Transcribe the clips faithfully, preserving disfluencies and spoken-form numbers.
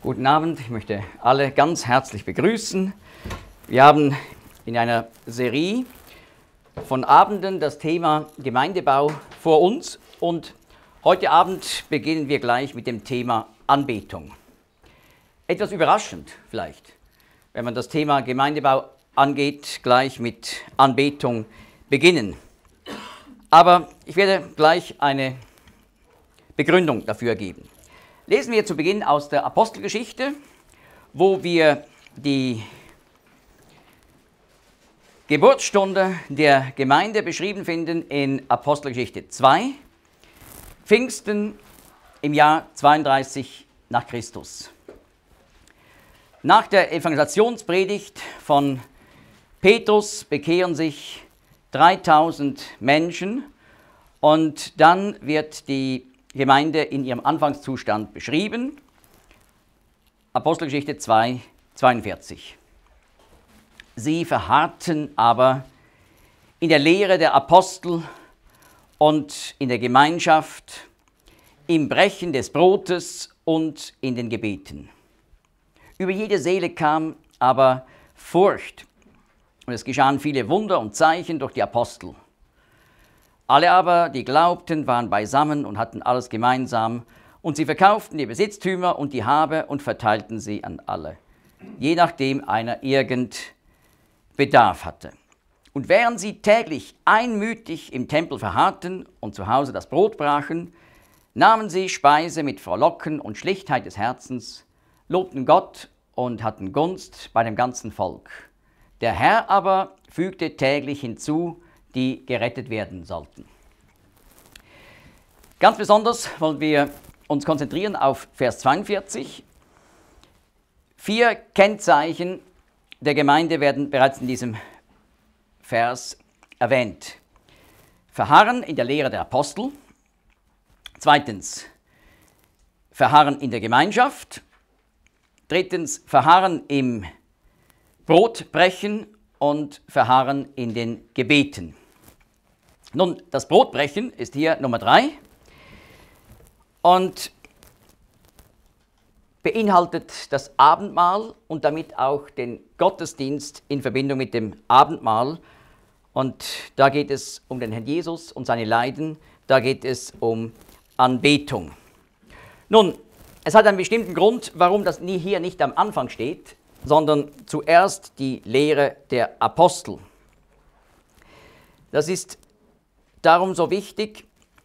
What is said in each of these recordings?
Guten Abend, ich möchte alle ganz herzlich begrüßen. Wir haben in einer Serie von Abenden das Thema Gemeindebau vor uns und heute Abend beginnen wir gleich mit dem Thema Anbetung. Etwas überraschend vielleicht, wenn man das Thema Gemeindebau angeht, gleich mit Anbetung beginnen. Aber ich werde gleich eine Begründung dafür geben. Lesen wir zu Beginn aus der Apostelgeschichte, wo wir die Geburtsstunde der Gemeinde beschrieben finden in Apostelgeschichte zwei, Pfingsten im Jahr zweiunddreißig nach Christus. Nach der Evangelisationspredigt von Petrus bekehren sich dreitausend Menschen und dann wird die Gemeinde in ihrem Anfangszustand beschrieben. Apostelgeschichte zwei, zweiundvierzig. Sie verharrten aber in der Lehre der Apostel und in der Gemeinschaft, im Brechen des Brotes und in den Gebeten. Über jede Seele kam aber Furcht, und es geschahen viele Wunder und Zeichen durch die Apostel. Alle aber, die glaubten, waren beisammen und hatten alles gemeinsam, und sie verkauften die Besitztümer und die Habe und verteilten sie an alle, je nachdem einer irgend Bedarf hatte. Und während sie täglich einmütig im Tempel verharrten und zu Hause das Brot brachen, nahmen sie Speise mit Frohlocken und Schlichtheit des Herzens, lobten Gott und hatten Gunst bei dem ganzen Volk. Der Herr aber fügte täglich hinzu, die gerettet werden sollten. Ganz besonders wollen wir uns konzentrieren auf Vers zweiundvierzig. Vier Kennzeichen der Gemeinde werden bereits in diesem Vers erwähnt. Verharren in der Lehre der Apostel. Zweitens, Verharren in der Gemeinschaft. Drittens, Verharren im Brotbrechen und Verharren in den Gebeten. Nun, das Brotbrechen ist hier Nummer drei und beinhaltet das Abendmahl und damit auch den Gottesdienst in Verbindung mit dem Abendmahl. Und da geht es um den Herrn Jesus und seine Leiden, da geht es um Anbetung. Nun, es hat einen bestimmten Grund, warum das hier nicht am Anfang steht, sondern zuerst die Lehre der Apostel. Das ist darum so wichtig,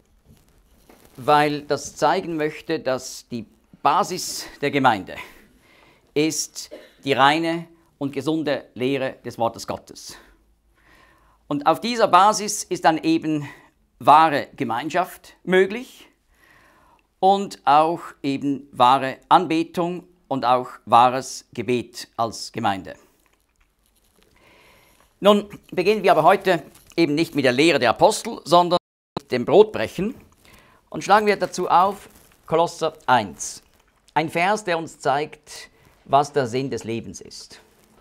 weil das zeigen möchte, dass die Basis der Gemeinde ist die reine und gesunde Lehre des Wortes Gottes. Und auf dieser Basis ist dann eben wahre Gemeinschaft möglich und auch eben wahre Anbetung und auch wahres Gebet als Gemeinde. Nun beginnen wir aber heute eben nicht mit der Lehre der Apostel, sondern mit dem Brotbrechen und schlagen wir dazu auf Kolosser eins. Ein Vers, der uns zeigt, was der Sinn des Lebens ist.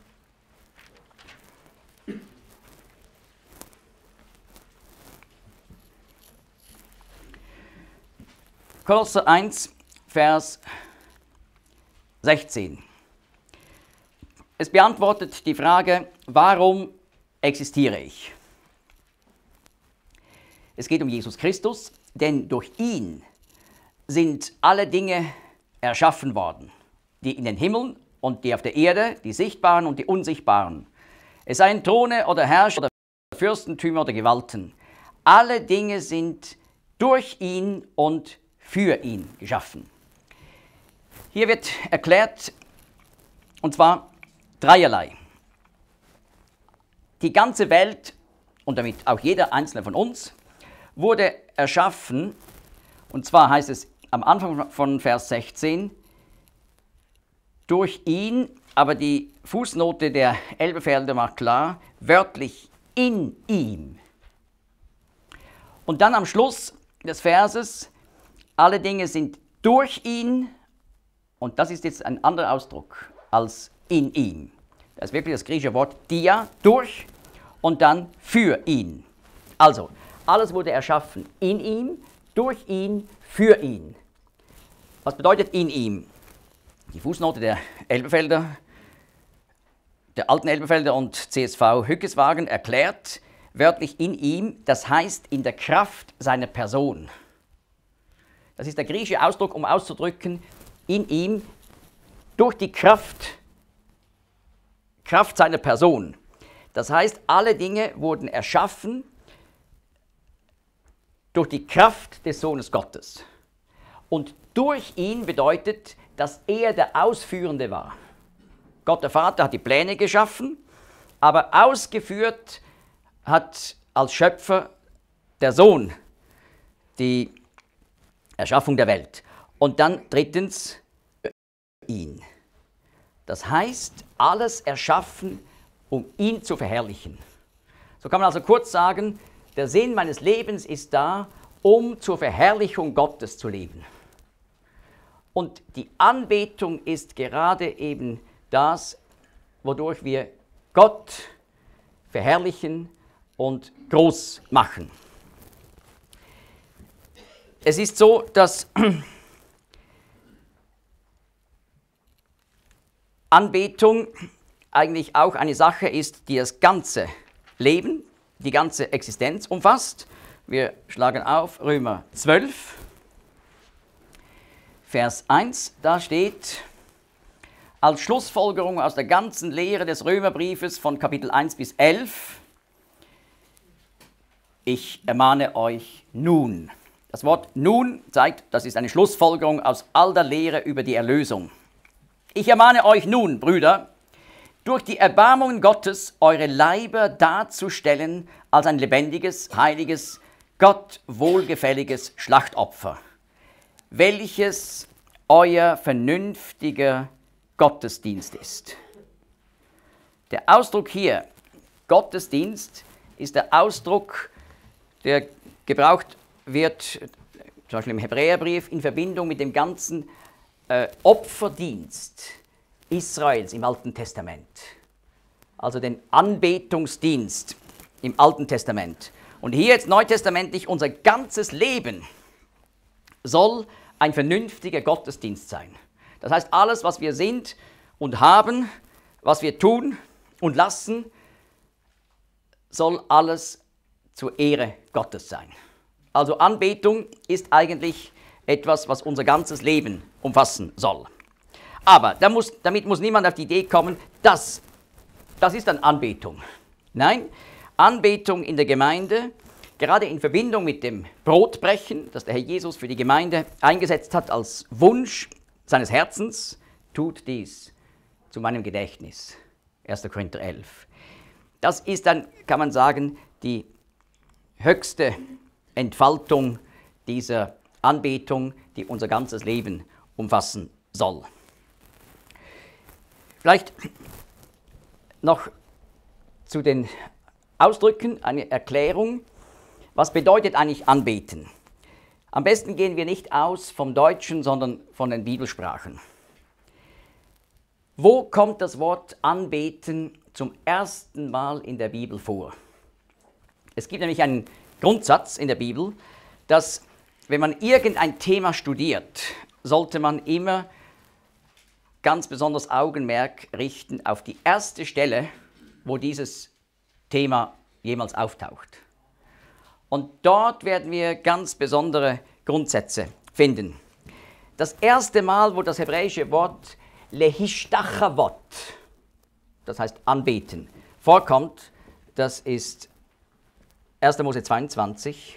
Kolosser eins, Vers sechzehn. Es beantwortet die Frage, warum existiere ich? Es geht um Jesus Christus, denn durch ihn sind alle Dinge erschaffen worden, die in den Himmeln und die auf der Erde, die sichtbaren und die unsichtbaren. Es seien Throne oder Herrscher oder Fürstentümer oder Gewalten. Alle Dinge sind durch ihn und für ihn geschaffen. Hier wird erklärt, und zwar dreierlei. Die ganze Welt und damit auch jeder einzelne von uns wurde erschaffen, und zwar heißt es am Anfang von Vers sechzehn, durch ihn, aber die Fußnote der Elberfelder macht klar, wörtlich in ihm. Und dann am Schluss des Verses, alle Dinge sind durch ihn, und das ist jetzt ein anderer Ausdruck als in ihm. Das ist wirklich das griechische Wort dia, durch, und dann für ihn. Also, alles wurde erschaffen in ihm, durch ihn, für ihn. Was bedeutet in ihm? die Fußnote der Elberfelder, der alten Elberfelder und C S V Hückeswagen erklärt, wörtlich in ihm, das heißt in der Kraft seiner Person. Das ist der griechische Ausdruck, um auszudrücken, in ihm, durch die Kraft, Kraft seiner Person. Das heißt, alle Dinge wurden erschaffen durch die Kraft des Sohnes Gottes. Und durch ihn bedeutet, dass er der Ausführende war. Gott der Vater hat die Pläne geschaffen, aber ausgeführt hat als Schöpfer der Sohn die Erschaffung der Welt. Und dann drittens ihn. Das heißt, alles erschaffen, um ihn zu verherrlichen. So kann man also kurz sagen, der Sinn meines Lebens ist da, um zur Verherrlichung Gottes zu leben. Und die Anbetung ist gerade eben das, wodurch wir Gott verherrlichen und groß machen. Es ist so, dass Anbetung eigentlich auch eine Sache ist, die das ganze Leben, die ganze Existenz umfasst. Wir schlagen auf Römer zwölf, Vers eins, da steht, als Schlussfolgerung aus der ganzen Lehre des Römerbriefes von Kapitel eins bis elf, ich ermahne euch nun. Das Wort nun zeigt, das ist eine Schlussfolgerung aus all der Lehre über die Erlösung. Ich ermahne euch nun, Brüder, durch die Erbarmungen Gottes eure Leiber darzustellen als ein lebendiges, heiliges, Gott wohlgefälliges Schlachtopfer, welches euer vernünftiger Gottesdienst ist. Der Ausdruck hier, Gottesdienst, ist der Ausdruck, der gebraucht wird, zum Beispiel im Hebräerbrief, in Verbindung mit dem ganzen äh, Opferdienst Israels im Alten Testament. Also den Anbetungsdienst im Alten Testament. Und hier jetzt neutestamentlich, unser ganzes Leben soll ein vernünftiger Gottesdienst sein. Das heißt, alles, was wir sind und haben, was wir tun und lassen, soll alles zur Ehre Gottes sein. Also Anbetung ist eigentlich etwas, was unser ganzes Leben umfassen soll. Aber da muss, damit muss niemand auf die Idee kommen, das, das ist dann Anbetung. Nein, Anbetung in der Gemeinde, gerade in Verbindung mit dem Brotbrechen, das der Herr Jesus für die Gemeinde eingesetzt hat als Wunsch seines Herzens, tut dies zu meinem Gedächtnis. erster Korinther elf. Das ist dann, kann man sagen, die höchste Entfaltung dieser Anbetung, die unser ganzes Leben umfassen soll. Vielleicht noch zu den Ausdrücken eine Erklärung. Was bedeutet eigentlich anbeten? Am besten gehen wir nicht aus vom Deutschen, sondern von den Bibelsprachen. Wo kommt das Wort anbeten zum ersten Mal in der Bibel vor? Es gibt nämlich einen Grundsatz in der Bibel, dass wenn man irgendein Thema studiert, sollte man immer ganz besonders Augenmerk richten auf die erste Stelle, wo dieses Thema jemals auftaucht. Und dort werden wir ganz besondere Grundsätze finden. Das erste Mal, wo das hebräische Wort lehishtachavot, das heißt anbeten, vorkommt, das ist erster Mose zweiundzwanzig.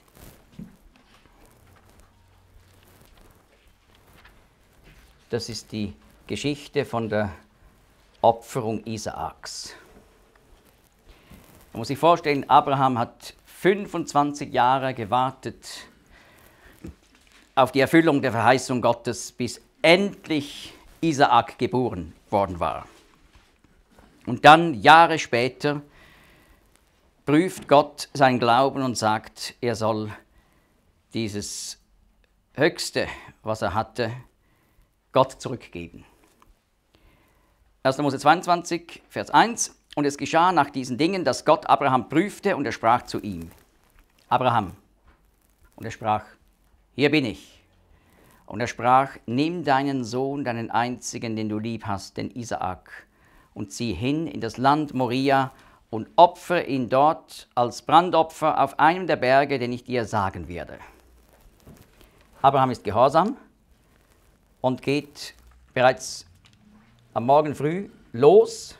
Das ist die Geschichte von der Opferung Isaaks. Man muss sich vorstellen, Abraham hat fünfundzwanzig Jahre gewartet auf die Erfüllung der Verheißung Gottes, bis endlich Isaak geboren worden war. Und dann, Jahre später, prüft Gott seinen Glauben und sagt, er soll dieses Höchste, was er hatte, Gott zurückgeben. erster Mose zweiundzwanzig, Vers eins. Und es geschah nach diesen Dingen, dass Gott Abraham prüfte und er sprach zu ihm. Abraham. Und er sprach, hier bin ich. Und er sprach, nimm deinen Sohn, deinen einzigen, den du lieb hast, den Isaak, und zieh hin in das Land Moria und opfere ihn dort als Brandopfer auf einem der Berge, den ich dir sagen werde. Abraham ist gehorsam und geht bereits am Morgen früh los.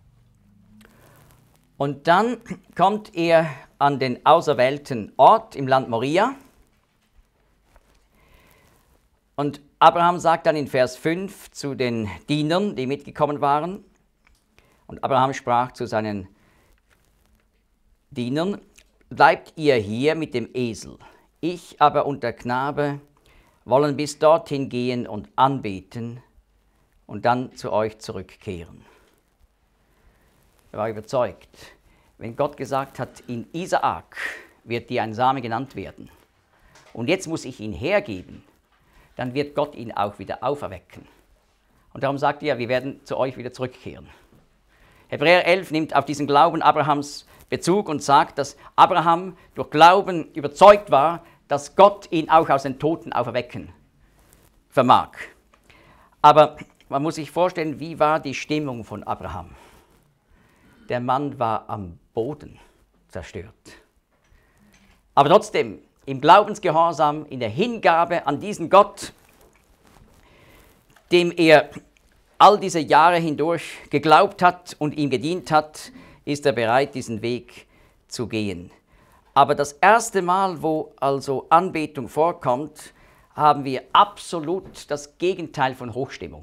Und dann kommt er an den auserwählten Ort im Land Moria. Und Abraham sagt dann in Vers fünf zu den Dienern, die mitgekommen waren, und Abraham sprach zu seinen Dienern, bleibt ihr hier mit dem Esel, ich aber und der Knabe wollen bis dorthin gehen und anbeten und dann zu euch zurückkehren. Er war überzeugt, wenn Gott gesagt hat, in Isaak wird dir ein Same genannt werden, und jetzt muss ich ihn hergeben, dann wird Gott ihn auch wieder auferwecken. Und darum sagt er, wir werden zu euch wieder zurückkehren. Hebräer elf nimmt auf diesen Glauben Abrahams Bezug und sagt, dass Abraham durch Glauben überzeugt war, dass Gott ihn auch aus den Toten auferwecken vermag. Aber man muss sich vorstellen, wie war die Stimmung von Abraham? Der Mann war am Boden zerstört. Aber trotzdem, im Glaubensgehorsam, in der Hingabe an diesen Gott, dem er all diese Jahre hindurch geglaubt hat und ihm gedient hat, ist er bereit, diesen Weg zu gehen. Aber das erste Mal, wo also Anbetung vorkommt, haben wir absolut das Gegenteil von Hochstimmung,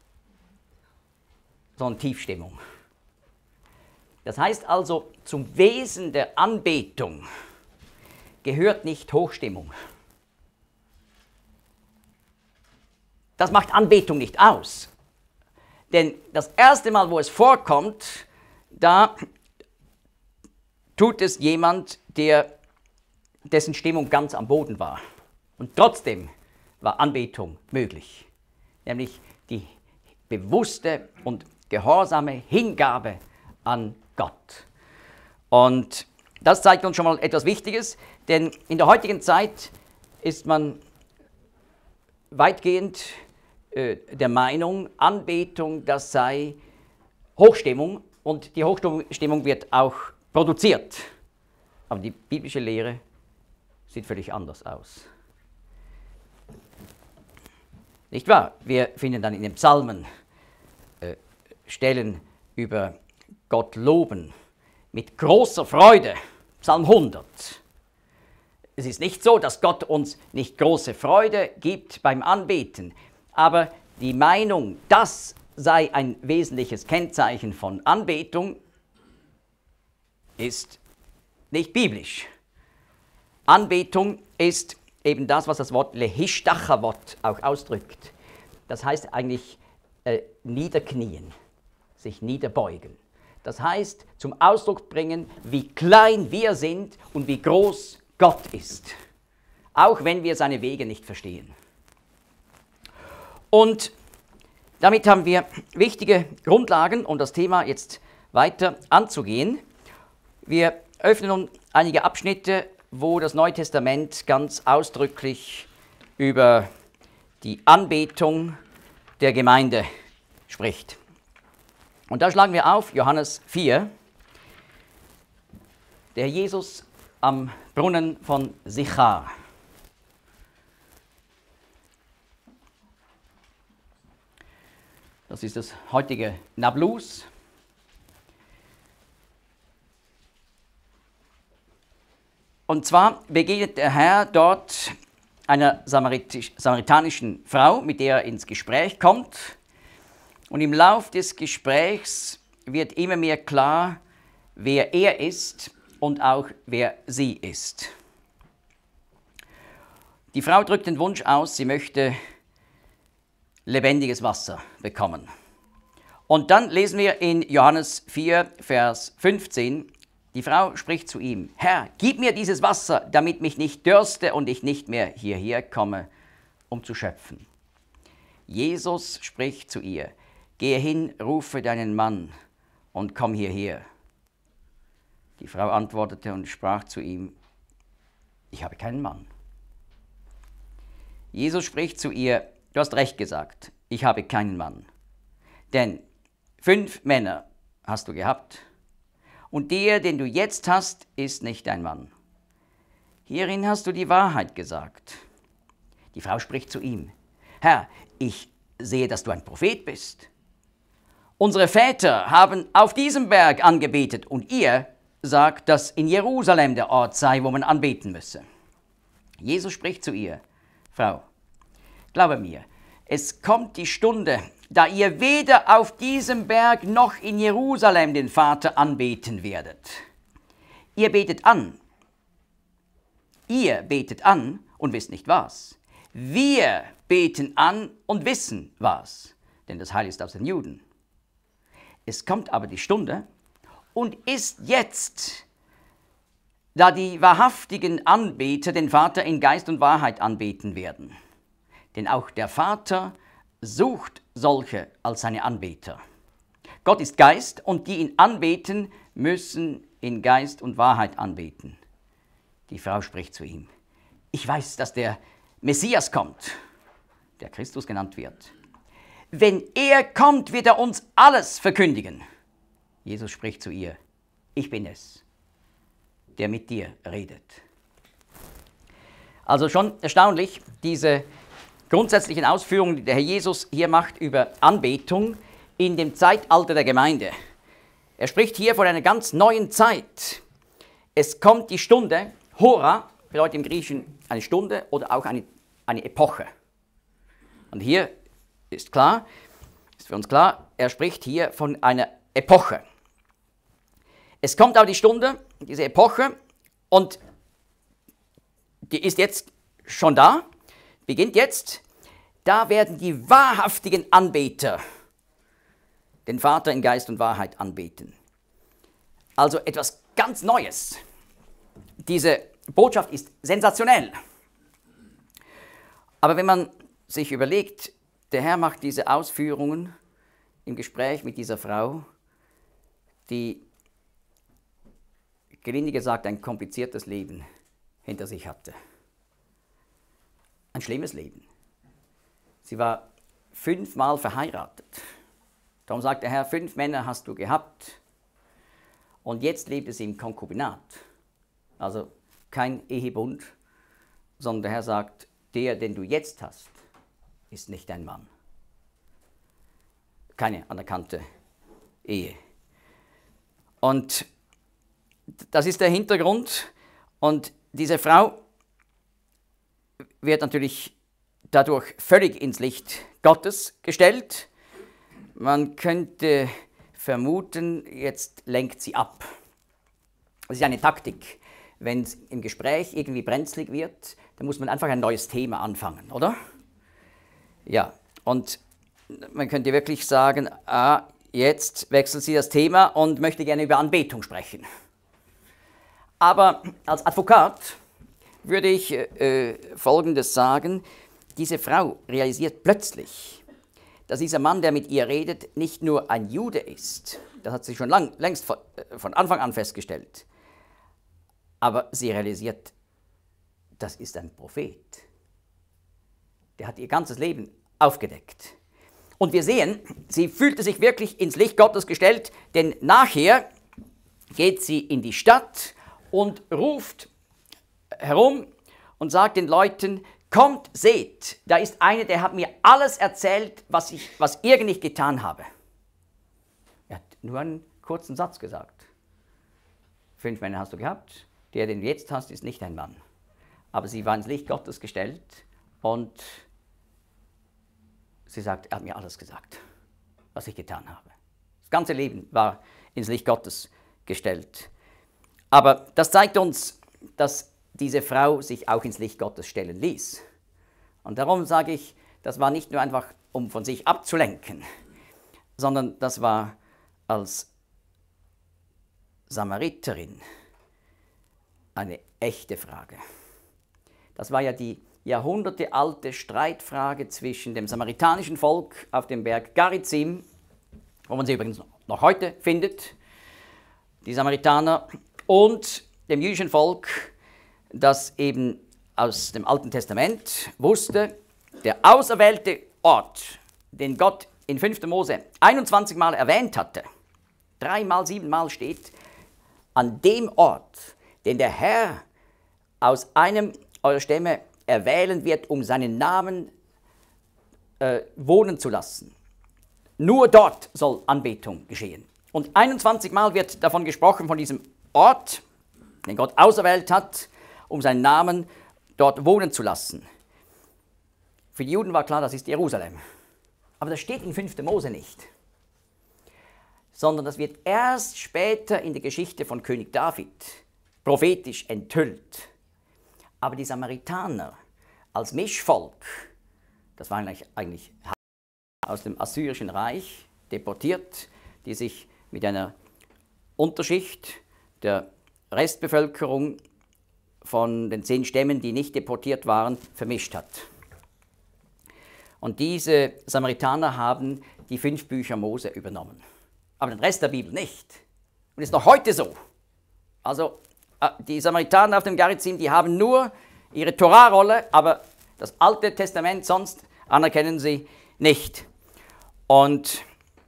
sondern Tiefstimmung. Das heißt also, zum Wesen der Anbetung gehört nicht Hochstimmung. Das macht Anbetung nicht aus. Denn das erste Mal, wo es vorkommt, da tut es jemand, der, dessen Stimmung ganz am Boden war. Und trotzdem war Anbetung möglich. Nämlich die bewusste und gehorsame Hingabe an Gott. Und das zeigt uns schon mal etwas Wichtiges, denn in der heutigen Zeit ist man weitgehend äh, der Meinung, Anbetung, das sei Hochstimmung, und die Hochstimmung wird auch produziert. Aber die biblische Lehre sieht völlig anders aus. Nicht wahr? Wir finden dann in den Psalmen äh, Stellen über Gott loben mit großer Freude. Psalm hundert. Es ist nicht so, dass Gott uns nicht große Freude gibt beim Anbeten, aber die Meinung, das sei ein wesentliches Kennzeichen von Anbetung, ist nicht biblisch. Anbetung ist eben das, was das Wort Lehishtachavot auch ausdrückt. Das heißt eigentlich äh, niederknien, sich niederbeugen. Das heißt, zum Ausdruck bringen, wie klein wir sind und wie groß Gott ist, auch wenn wir seine Wege nicht verstehen. Und damit haben wir wichtige Grundlagen, um das Thema jetzt weiter anzugehen. Wir öffnen nun einige Abschnitte, wo das Neue Testament ganz ausdrücklich über die Anbetung der Gemeinde spricht. Und da schlagen wir auf Johannes vier, der Jesus am Brunnen von Sichar. Das ist das heutige Nablus. Und zwar begegnet der Herr dort einer samaritanischen Frau, mit der er ins Gespräch kommt. Und im Lauf des Gesprächs wird immer mehr klar, wer er ist und auch wer sie ist. Die Frau drückt den Wunsch aus, sie möchte lebendiges Wasser bekommen. Und dann lesen wir in Johannes vier, Vers fünfzehn, die Frau spricht zu ihm, Herr, gib mir dieses Wasser, damit mich nicht dürste und ich nicht mehr hierher komme, um zu schöpfen. Jesus spricht zu ihr, gehe hin, rufe deinen Mann und komm hierher. Die Frau antwortete und sprach zu ihm, ich habe keinen Mann. Jesus spricht zu ihr, du hast recht gesagt, ich habe keinen Mann. Denn fünf Männer hast du gehabt und der, den du jetzt hast, ist nicht dein Mann. Hierin hast du die Wahrheit gesagt. Die Frau spricht zu ihm, Herr, ich sehe, dass du ein Prophet bist. Unsere Väter haben auf diesem Berg angebetet und ihr sagt, dass in Jerusalem der Ort sei, wo man anbeten müsse. Jesus spricht zu ihr, Frau, glaube mir, es kommt die Stunde, da ihr weder auf diesem Berg noch in Jerusalem den Vater anbeten werdet. Ihr betet an, ihr betet an und wisst nicht was. Wir beten an und wissen was, denn das Heil ist aus den Juden. Es kommt aber die Stunde und ist jetzt, da die wahrhaftigen Anbeter den Vater in Geist und Wahrheit anbeten werden. Denn auch der Vater sucht solche als seine Anbeter. Gott ist Geist und die ihn anbeten, müssen in Geist und Wahrheit anbeten. Die Frau spricht zu ihm, ich weiß, dass der Messias kommt, der Christus genannt wird. Wenn er kommt, wird er uns alles verkündigen. Jesus spricht zu ihr, ich bin es, der mit dir redet. Also schon erstaunlich, diese grundsätzlichen Ausführungen, die der Herr Jesus hier macht über Anbetung in dem Zeitalter der Gemeinde. Er spricht hier von einer ganz neuen Zeit. Es kommt die Stunde, Hora bedeutet im Griechischen eine Stunde oder auch eine, eine Epoche. Und hier ist klar, ist für uns klar, er spricht hier von einer Epoche. Es kommt aber die Stunde, diese Epoche, und die ist jetzt schon da, beginnt jetzt, da werden die wahrhaftigen Anbeter den Vater in Geist und Wahrheit anbeten. Also etwas ganz Neues. Diese Botschaft ist sensationell. Aber wenn man sich überlegt, der Herr macht diese Ausführungen im Gespräch mit dieser Frau, die, gelinde gesagt, ein kompliziertes Leben hinter sich hatte. Ein schlimmes Leben. Sie war fünfmal verheiratet. Darum sagt der Herr, fünf Männer hast du gehabt und jetzt lebt sie im Konkubinat. Also kein Ehebund, sondern der Herr sagt, der, den du jetzt hast, ist nicht dein Mann. Keine anerkannte Ehe. Und das ist der Hintergrund. Und diese Frau wird natürlich dadurch völlig ins Licht Gottes gestellt. Man könnte vermuten, jetzt lenkt sie ab. Das ist eine Taktik. Wenn es im Gespräch irgendwie brenzlig wird, dann muss man einfach ein neues Thema anfangen, oder? Ja, und man könnte wirklich sagen, ah, jetzt wechselt sie das Thema und möchte gerne über Anbetung sprechen. Aber als Advokat würde ich äh, Folgendes sagen, diese Frau realisiert plötzlich, dass dieser Mann, der mit ihr redet, nicht nur ein Jude ist. Das hat sie schon lang, längst von, von Anfang an festgestellt. Aber sie realisiert, das ist ein Prophet. Der hat ihr ganzes Leben aufgedeckt. Und wir sehen, sie fühlte sich wirklich ins Licht Gottes gestellt, denn nachher geht sie in die Stadt und ruft herum und sagt den Leuten, kommt, seht, da ist einer, der hat mir alles erzählt, was ich was irgendwie getan habe. Er hat nur einen kurzen Satz gesagt. Fünf Männer hast du gehabt, der, den du jetzt hast, ist nicht ein Mann. Aber sie war ins Licht Gottes gestellt und sie sagt, er hat mir alles gesagt, was ich getan habe. Das ganze Leben war ins Licht Gottes gestellt. Aber das zeigt uns, dass diese Frau sich auch ins Licht Gottes stellen ließ. Und darum sage ich, das war nicht nur einfach, um von sich abzulenken, sondern das war als Samariterin eine echte Frage. Das war ja die jahrhundertealte Streitfrage zwischen dem samaritanischen Volk auf dem Berg Garizim, wo man sie übrigens noch heute findet, die Samaritaner, und dem jüdischen Volk, das eben aus dem Alten Testament wusste, der auserwählte Ort, den Gott in fünften Mose einundzwanzig Mal erwähnt hatte, dreimal, siebenmal steht, an dem Ort, den der Herr aus einem eurer Stämme erwählen wird, um seinen Namen äh, wohnen zu lassen. Nur dort soll Anbetung geschehen. Und einundzwanzig Mal wird davon gesprochen, von diesem Ort, den Gott auserwählt hat, um seinen Namen dort wohnen zu lassen. Für die Juden war klar, das ist Jerusalem. Aber das steht in fünften Mose nicht. Sondern das wird erst später in der Geschichte von König David prophetisch enthüllt. Aber die Samaritaner als Mischvolk, das waren eigentlich, eigentlich aus dem Assyrischen Reich deportiert, die sich mit einer Unterschicht der Restbevölkerung von den zehn Stämmen, die nicht deportiert waren, vermischt hat. Und diese Samaritaner haben die fünf Bücher Mose übernommen. Aber den Rest der Bibel nicht. Und ist noch heute so. Also die Samaritaner auf dem Garizim, die haben nur ihre Torah-Rolle, aber das Alte Testament sonst anerkennen sie nicht. Und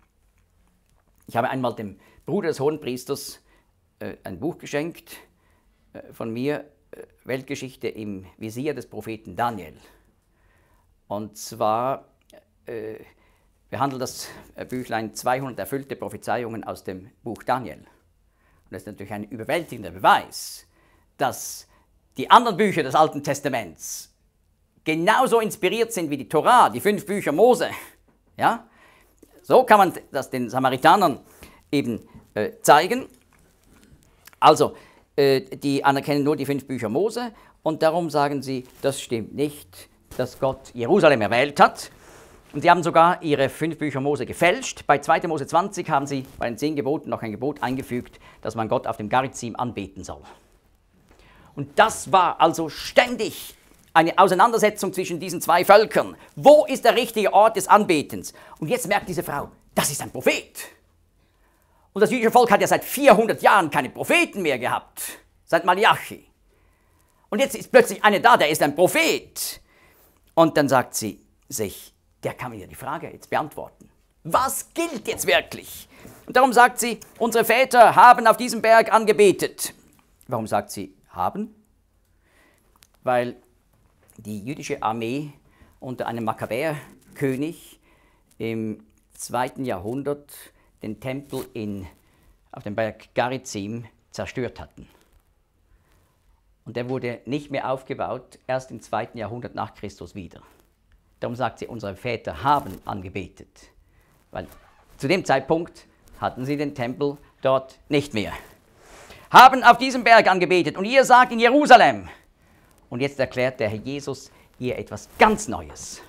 ich habe einmal dem Bruder des Hohenpriesters äh, ein Buch geschenkt äh, von mir, äh, Weltgeschichte im Visier des Propheten Daniel. Und zwar äh, behandelt das Büchlein zweihundert erfüllte Prophezeiungen aus dem Buch Daniel. Und das ist natürlich ein überwältigender Beweis, dass die anderen Bücher des Alten Testaments genauso inspiriert sind wie die Torah, die fünf Bücher Mose. Ja? So kann man das den Samaritanern eben äh, zeigen. Also, äh, die anerkennen nur die fünf Bücher Mose und darum sagen sie, das stimmt nicht, dass Gott Jerusalem erwählt hat. Und sie haben sogar ihre fünf Bücher Mose gefälscht. Bei zweiten Mose zwanzig haben sie bei den zehn Geboten noch ein Gebot eingefügt, dass man Gott auf dem Garizim anbeten soll. Und das war also ständig eine Auseinandersetzung zwischen diesen zwei Völkern. Wo ist der richtige Ort des Anbetens? Und jetzt merkt diese Frau, das ist ein Prophet. Und das jüdische Volk hat ja seit vierhundert Jahren keine Propheten mehr gehabt, seit Malachi. Und jetzt ist plötzlich einer da, der ist ein Prophet. Und dann sagt sie sich, der kann mir die Frage jetzt beantworten. Was gilt jetzt wirklich? Und darum sagt sie, unsere Väter haben auf diesem Berg angebetet. Warum sagt sie haben? Weil die jüdische Armee unter einem Makkabäerkönig im zweiten Jahrhundert den Tempel in, auf dem Berg Garizim zerstört hatten. Und der wurde nicht mehr aufgebaut, erst im zweiten Jahrhundert nach Christus wieder. Darum sagt sie, unsere Väter haben angebetet, weil zu dem Zeitpunkt hatten sie den Tempel dort nicht mehr. Haben auf diesem Berg angebetet und ihr sagt in Jerusalem. Und jetzt erklärt der Herr Jesus ihr etwas ganz Neues.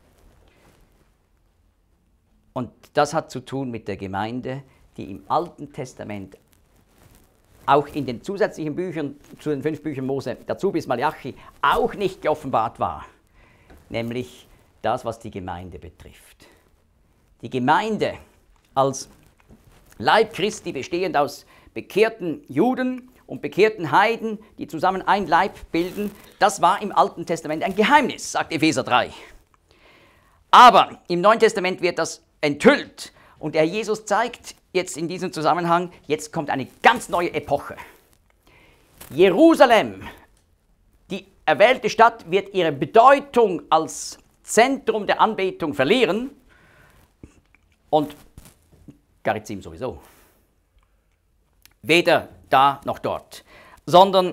Und das hat zu tun mit der Gemeinde, die im Alten Testament, auch in den zusätzlichen Büchern zu den fünf Büchern Mose, dazu bis Malachi, auch nicht geoffenbart war. Nämlich das, was die Gemeinde betrifft. Die Gemeinde als Leib Christi, bestehend aus bekehrten Juden und bekehrten Heiden, die zusammen ein Leib bilden, das war im Alten Testament ein Geheimnis, sagt Epheser drei. Aber im Neuen Testament wird das enthüllt und der Herr Jesus zeigt jetzt in diesem Zusammenhang, jetzt kommt eine ganz neue Epoche. Jerusalem, die erwählte Stadt, wird ihre Bedeutung als Zentrum der Anbetung verlieren und Garizim sowieso. Weder da noch dort, sondern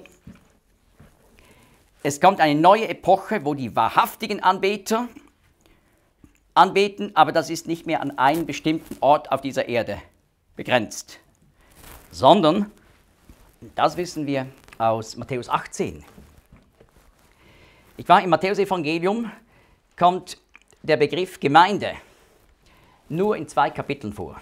es kommt eine neue Epoche, wo die wahrhaftigen Anbeter anbeten, aber das ist nicht mehr an einen bestimmten Ort auf dieser Erde begrenzt, sondern, das wissen wir aus Matthäus achtzehn. Ich war im Matthäus-Evangelium, kommt der Begriff Gemeinde nur in zwei Kapiteln vor.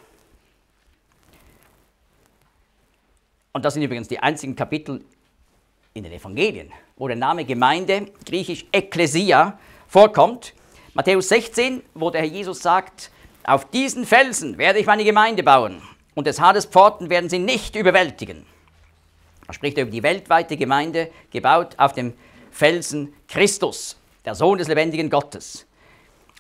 Und das sind übrigens die einzigen Kapitel in den Evangelien, wo der Name Gemeinde, griechisch Ekklesia, vorkommt. Matthäus sechzehn, wo der Herr Jesus sagt, auf diesen Felsen werde ich meine Gemeinde bauen und des Hades Pforten werden sie nicht überwältigen. Da spricht er über die weltweite Gemeinde, gebaut auf dem Felsen Christus, der Sohn des lebendigen Gottes.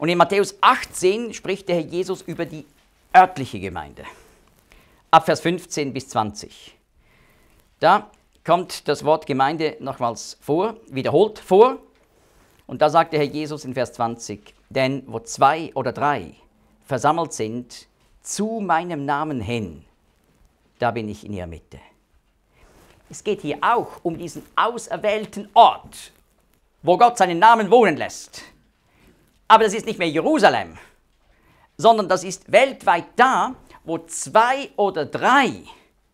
Und in Matthäus achtzehn spricht der Herr Jesus über die örtliche Gemeinde. Ab Vers fünfzehn bis zwanzig. Da kommt das Wort Gemeinde nochmals vor, wiederholt vor. Und da sagt der Herr Jesus in Vers zwanzig, denn wo zwei oder drei versammelt sind, zu meinem Namen hin, da bin ich in ihrer Mitte. Es geht hier auch um diesen auserwählten Ort, wo Gott seinen Namen wohnen lässt. Aber das ist nicht mehr Jerusalem, sondern das ist weltweit da, wo zwei oder drei,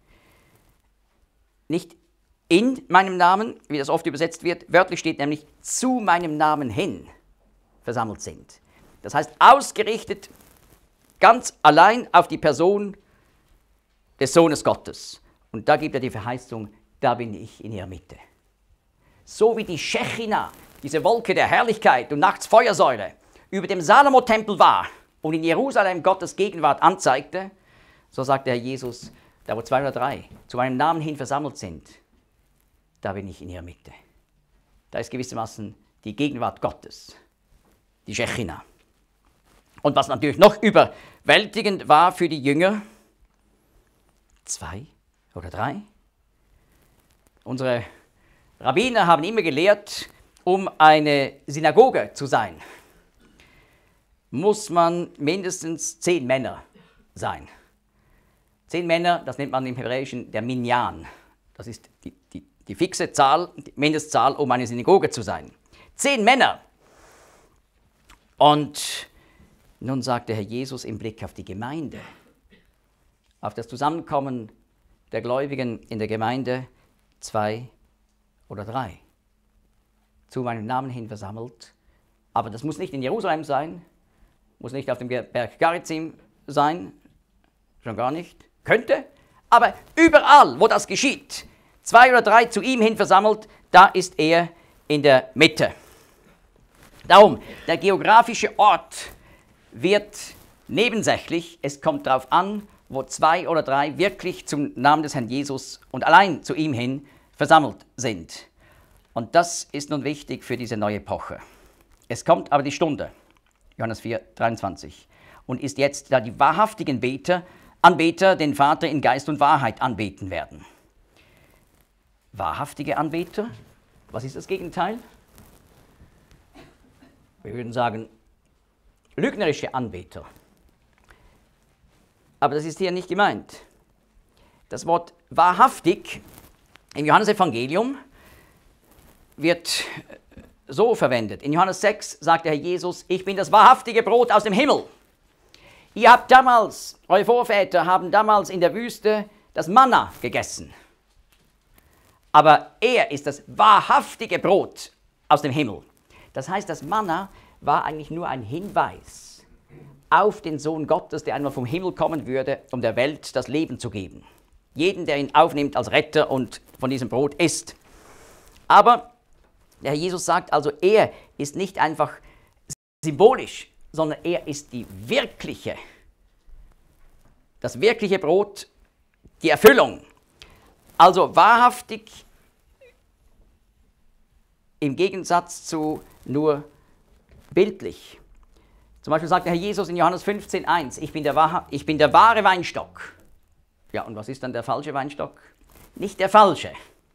nicht in meinem Namen, wie das oft übersetzt wird, wörtlich steht nämlich zu meinem Namen hin, versammelt sind. Das heißt, ausgerichtet ganz allein auf die Person des Sohnes Gottes. Und da gibt er die Verheißung, da bin ich in ihrer Mitte. So wie die Schechina, diese Wolke der Herrlichkeit und nachts Feuersäule, über dem Salomo-Tempel war und in Jerusalem Gottes Gegenwart anzeigte, so sagt der Herr Jesus, da wo zwei oder drei zu meinem Namen hin versammelt sind, da bin ich in ihrer Mitte. Da ist gewissermaßen die Gegenwart Gottes, die Schechina. Und was natürlich noch überwältigend war für die Jünger, zwei oder drei. Unsere Rabbiner haben immer gelehrt, um eine Synagoge zu sein, muss man mindestens zehn Männer sein. Zehn Männer, das nennt man im Hebräischen der Minyan. Das ist die, die, die fixe Zahl, die Mindestzahl, um eine Synagoge zu sein. Zehn Männer. Und nun sagt der Herr Jesus im Blick auf die Gemeinde, auf das Zusammenkommen der Gläubigen in der Gemeinde, zwei oder drei, zu meinem Namen hin versammelt. Aber das muss nicht in Jerusalem sein, muss nicht auf dem Berg Garizim sein, schon gar nicht, könnte, aber überall, wo das geschieht, zwei oder drei zu ihm hin versammelt, da ist er in der Mitte. Darum, der geografische Ort wird nebensächlich, es kommt darauf an, wo zwei oder drei wirklich zum Namen des Herrn Jesus und allein zu ihm hin versammelt sind. Und das ist nun wichtig für diese neue Epoche. Es kommt aber die Stunde, Johannes vier, dreiundzwanzig, und ist jetzt, da die wahrhaftigen Beter, Anbeter den Vater in Geist und Wahrheit anbeten werden. Wahrhaftige Anbeter, was ist das Gegenteil? Wir würden sagen, lügnerische Anbeter. Aber das ist hier nicht gemeint. Das Wort wahrhaftig im Johannesevangelium wird so verwendet. In Johannes sechs sagt der Herr Jesus, ich bin das wahrhaftige Brot aus dem Himmel. Ihr habt damals, eure Vorväter haben damals in der Wüste das Manna gegessen. Aber er ist das wahrhaftige Brot aus dem Himmel. Das heißt, das Manna war eigentlich nur ein Hinweis auf den Sohn Gottes, der einmal vom Himmel kommen würde, um der Welt das Leben zu geben. Jeden, der ihn aufnimmt als Retter und von diesem Brot isst. Aber der Herr Jesus sagt also, er ist nicht einfach symbolisch, sondern er ist die wirkliche, das wirkliche Brot, die Erfüllung. Also wahrhaftig im Gegensatz zu nur bildlich. Zum Beispiel sagt der Herr Jesus in Johannes fünfzehn, eins, ich bin der, wahre, ich bin der wahre Weinstock. Ja, und was ist dann der falsche Weinstock? Nicht der falsche.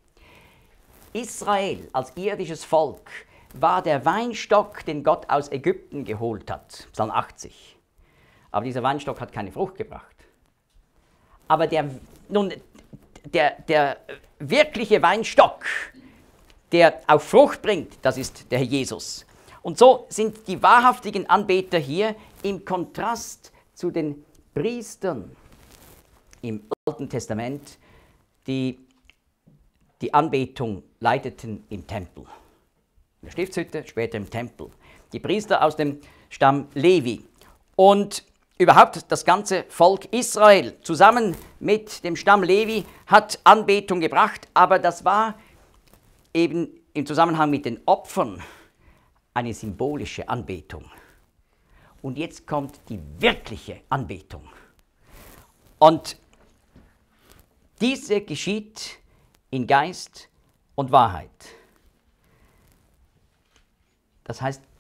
Israel als irdisches Volk war der Weinstock, den Gott aus Ägypten geholt hat, Psalm achtzig. Aber dieser Weinstock hat keine Frucht gebracht. Aber der, nun, der, der wirkliche Weinstock, der auch Frucht bringt, das ist der Herr Jesus. Und so sind die wahrhaftigen Anbeter hier im Kontrast zu den Priestern im Alten Testament, die die Anbetung leiteten im Tempel. In der Stiftshütte, später im Tempel. Die Priester aus dem Stamm Levi. Und überhaupt das ganze Volk Israel zusammen mit dem Stamm Levi hat Anbetung gebracht, aber das war eben im Zusammenhang mit den Opfern eine symbolische Anbetung. Und jetzt kommt die wirkliche Anbetung. Und diese geschieht in Geist und Wahrheit. Das heißt,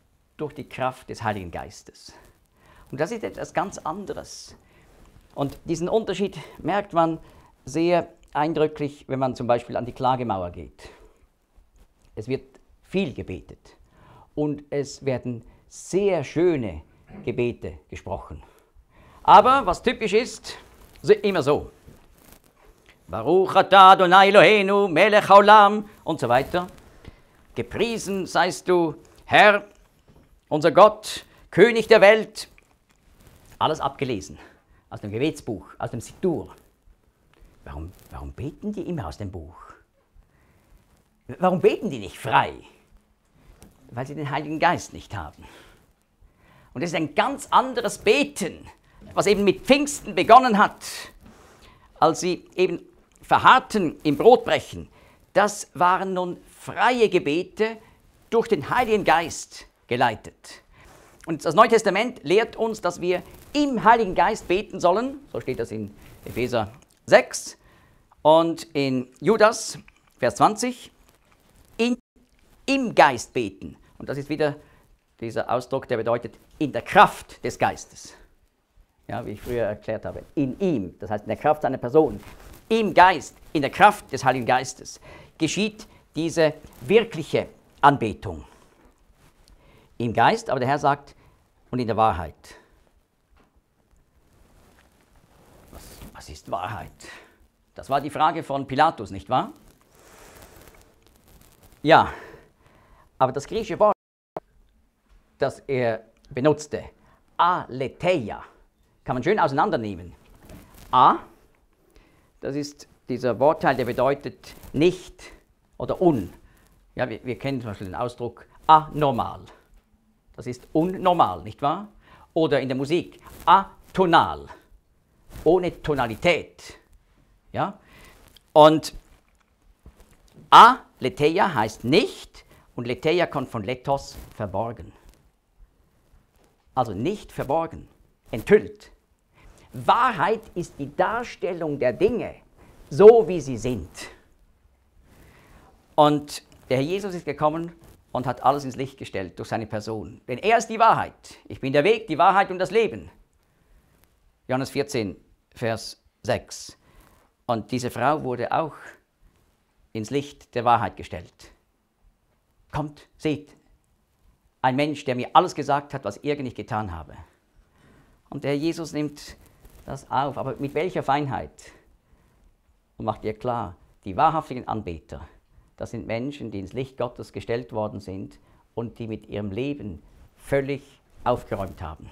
durch die Kraft des Heiligen Geistes. Und das ist etwas ganz anderes. Und diesen Unterschied merkt man sehr eindrücklich, wenn man zum Beispiel an die Klagemauer geht. Es wird viel gebetet und es werden sehr schöne Gebete gesprochen. Aber was typisch ist, immer so. Baruch atah Adonai Eloheinu, Melech haolam und so weiter. Gepriesen seist du, Herr, unser Gott, König der Welt. Alles abgelesen aus dem Gebetsbuch, aus dem Siddur. Warum, warum beten die immer aus dem Buch? Warum beten die nicht frei? Weil sie den Heiligen Geist nicht haben. Und das ist ein ganz anderes Beten, was eben mit Pfingsten begonnen hat, als sie eben verharrten im Brotbrechen. Das waren nun freie Gebete durch den Heiligen Geist geleitet. Und das Neue Testament lehrt uns, dass wir im Heiligen Geist beten sollen. So steht das in Epheser sechs und in Judas, Vers zwanzig. In, Im Geist beten. Und das ist wieder dieser Ausdruck, der bedeutet in der Kraft des Geistes. Ja, wie ich früher erklärt habe. In ihm, das heißt in der Kraft seiner Person. Im Geist, in der Kraft des Heiligen Geistes geschieht diese wirkliche Anbetung. Im Geist, aber der Herr sagt, und in der Wahrheit. Was, was ist Wahrheit? Das war die Frage von Pilatus, nicht wahr? Ja, aber das griechische Wort, das er benutzte, aletheia, kann man schön auseinandernehmen. A, das ist dieser Wortteil, der bedeutet nicht oder un. Ja, wir, wir kennen zum Beispiel den Ausdruck anormal. Das ist unnormal, nicht wahr? Oder in der Musik atonal, ohne Tonalität. Ja? Und aletheia heißt nicht und letheia kommt von lethos, verborgen. Also nicht verborgen, enthüllt. Wahrheit ist die Darstellung der Dinge, so wie sie sind. Und der Herr Jesus ist gekommen und hat alles ins Licht gestellt durch seine Person. Denn er ist die Wahrheit. Ich bin der Weg, die Wahrheit und das Leben. Johannes vierzehn, Vers sechs. Und diese Frau wurde auch ins Licht der Wahrheit gestellt. Kommt, seht, ein Mensch, der mir alles gesagt hat, was ich nicht getan habe. Und der Herr Jesus nimmt das auf, aber mit welcher Feinheit? Und macht ihr klar, die wahrhaftigen Anbeter, das sind Menschen, die ins Licht Gottes gestellt worden sind und die mit ihrem Leben völlig aufgeräumt haben.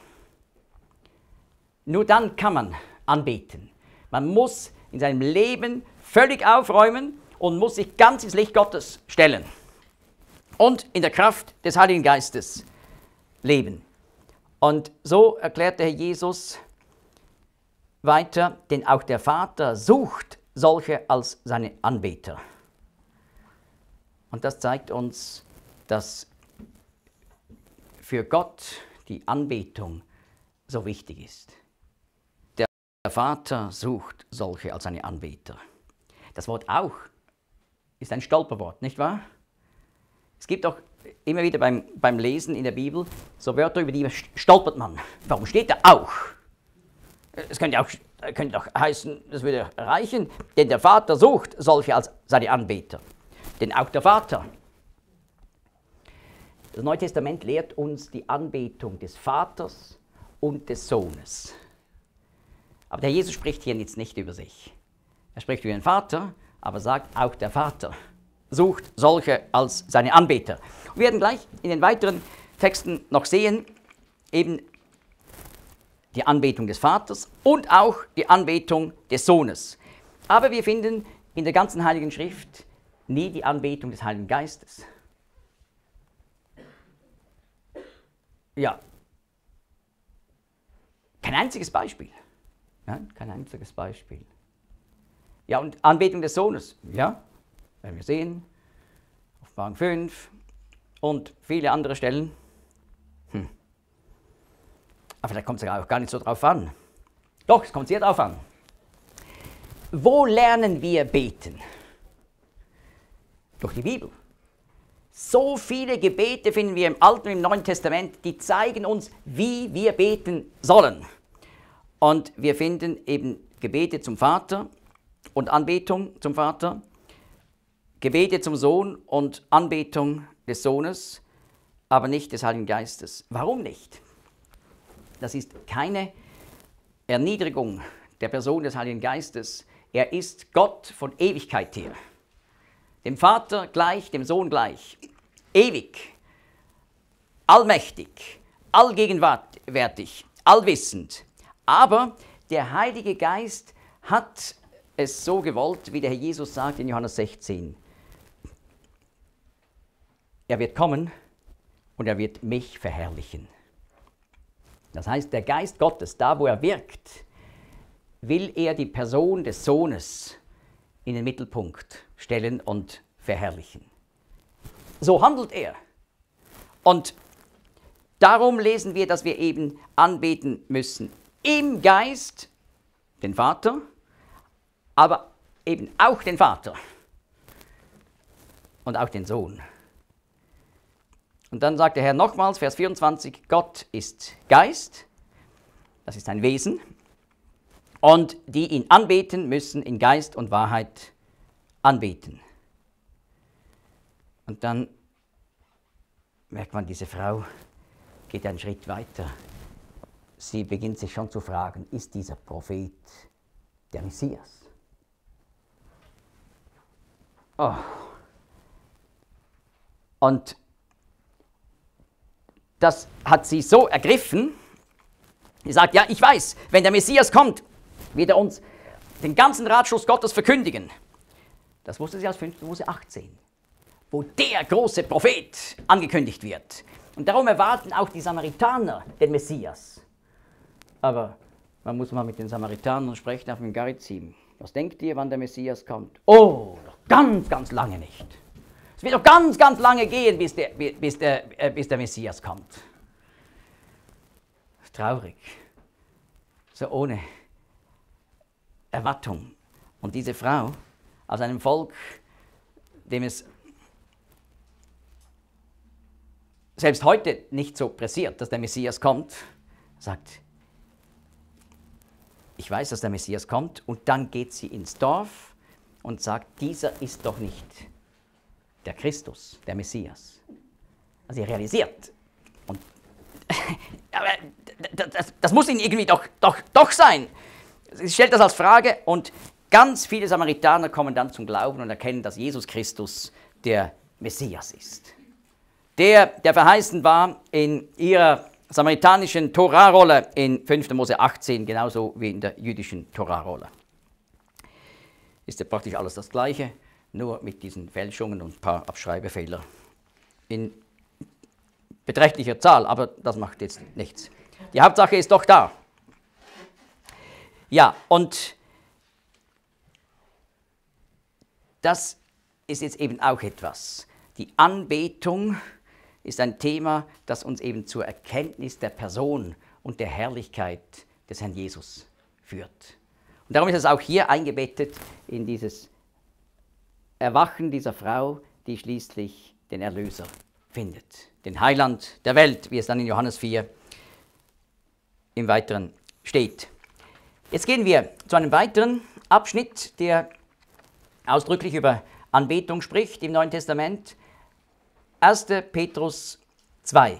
Nur dann kann man anbeten. Man muss in seinem Leben völlig aufräumen und muss sich ganz ins Licht Gottes stellen und in der Kraft des Heiligen Geistes leben. Und so erklärt der Herr Jesus weiter, denn auch der Vater sucht solche als seine Anbeter. Und das zeigt uns, dass für Gott die Anbetung so wichtig ist. Der Vater sucht solche als seine Anbeter. Das Wort auch ist ein Stolperwort, nicht wahr? Es gibt auch immer wieder beim, beim Lesen in der Bibel so Wörter, über die stolpert man. Warum steht da auch? Es könnte auch, könnte auch heißen, das würde reichen, denn der Vater sucht solche als seine Anbeter. Denn auch der Vater. Das Neue Testament lehrt uns die Anbetung des Vaters und des Sohnes. Aber der Jesus spricht hier jetzt nicht über sich. Er spricht über den Vater, aber sagt auch der Vater sucht solche als seine Anbeter. Wir werden gleich in den weiteren Texten noch sehen, eben die Anbetung des Vaters und auch die Anbetung des Sohnes. Aber wir finden in der ganzen Heiligen Schrift nie die Anbetung des Heiligen Geistes. Ja, kein einziges Beispiel. Ja, kein einziges Beispiel. Ja, und Anbetung des Sohnes, ja, werden wir sehen, Offenbarung fünf und viele andere Stellen. Hm. Aber vielleicht kommt es ja auch gar nicht so drauf an. Doch, es kommt sehr drauf an. Wo lernen wir beten? Durch die Bibel. So viele Gebete finden wir im Alten und im Neuen Testament, die zeigen uns, wie wir beten sollen. Und wir finden eben Gebete zum Vater und Anbetung zum Vater, Gebete zum Sohn und Anbetung des Sohnes, aber nicht des Heiligen Geistes. Warum nicht? Das ist keine Erniedrigung der Person des Heiligen Geistes. Er ist Gott von Ewigkeit her. Dem Vater gleich, dem Sohn gleich. Ewig, allmächtig, allgegenwärtig, allwissend. Aber der Heilige Geist hat es so gewollt, wie der Herr Jesus sagt in Johannes sechzehn. Er wird kommen und er wird mich verherrlichen. Das heißt, der Geist Gottes, da wo er wirkt, will er die Person des Sohnes in den Mittelpunkt stellen und verherrlichen. So handelt er. Und darum lesen wir, dass wir eben anbeten müssen im Geist den Vater, aber eben auch den Vater und auch den Sohn. Und dann sagt der Herr nochmals, Vers vierundzwanzig, Gott ist Geist, das ist ein Wesen, und die ihn anbeten, müssen in Geist und Wahrheit anbeten. Und dann merkt man, diese Frau geht einen Schritt weiter. Sie beginnt sich schon zu fragen, ist dieser Prophet der Messias? Oh. Und das hat sie so ergriffen, sie sagt, ja, ich weiß, wenn der Messias kommt, wird er uns den ganzen Ratschluss Gottes verkündigen. Das wusste sie aus fünften Mose achtzehn, wo der große Prophet angekündigt wird. Und darum erwarten auch die Samaritaner den Messias. Aber man muss mal mit den Samaritanern sprechen auf dem Gerizim. Was denkt ihr, wann der Messias kommt? Oh, noch ganz, ganz lange nicht. Es wird noch ganz, ganz lange gehen, bis der, bis der, äh, bis der Messias kommt. Traurig. So ohne Erwartung. Und diese Frau aus einem Volk, dem es selbst heute nicht so pressiert, dass der Messias kommt, sagt, ich weiß, dass der Messias kommt, und dann geht sie ins Dorf und sagt, dieser ist doch nicht der Christus, der Messias. Also sie realisiert, und aber das, das muss ihnen irgendwie doch, doch, doch sein. Sie stellt das als Frage, und ganz viele Samaritaner kommen dann zum Glauben und erkennen, dass Jesus Christus der Messias ist. Der, der verheißen war in ihrer samaritanischen Torarolle in fünften Mose achtzehn, genauso wie in der jüdischen Torarolle. Ist ja praktisch alles das Gleiche, nur mit diesen Fälschungen und ein paar Abschreibefehler in beträchtlicher Zahl, aber das macht jetzt nichts. Die Hauptsache ist doch da. Ja, und das ist jetzt eben auch etwas. Die Anbetung ist ein Thema, das uns eben zur Erkenntnis der Person und der Herrlichkeit des Herrn Jesus führt. Und darum ist es auch hier eingebettet in dieses Erwachen dieser Frau, die schließlich den Erlöser findet, den Heiland der Welt, wie es dann in Johannes vier im Weiteren steht. Jetzt gehen wir zu einem weiteren Abschnitt, der ausdrücklich über Anbetung spricht im Neuen Testament. erster Petrus zwei.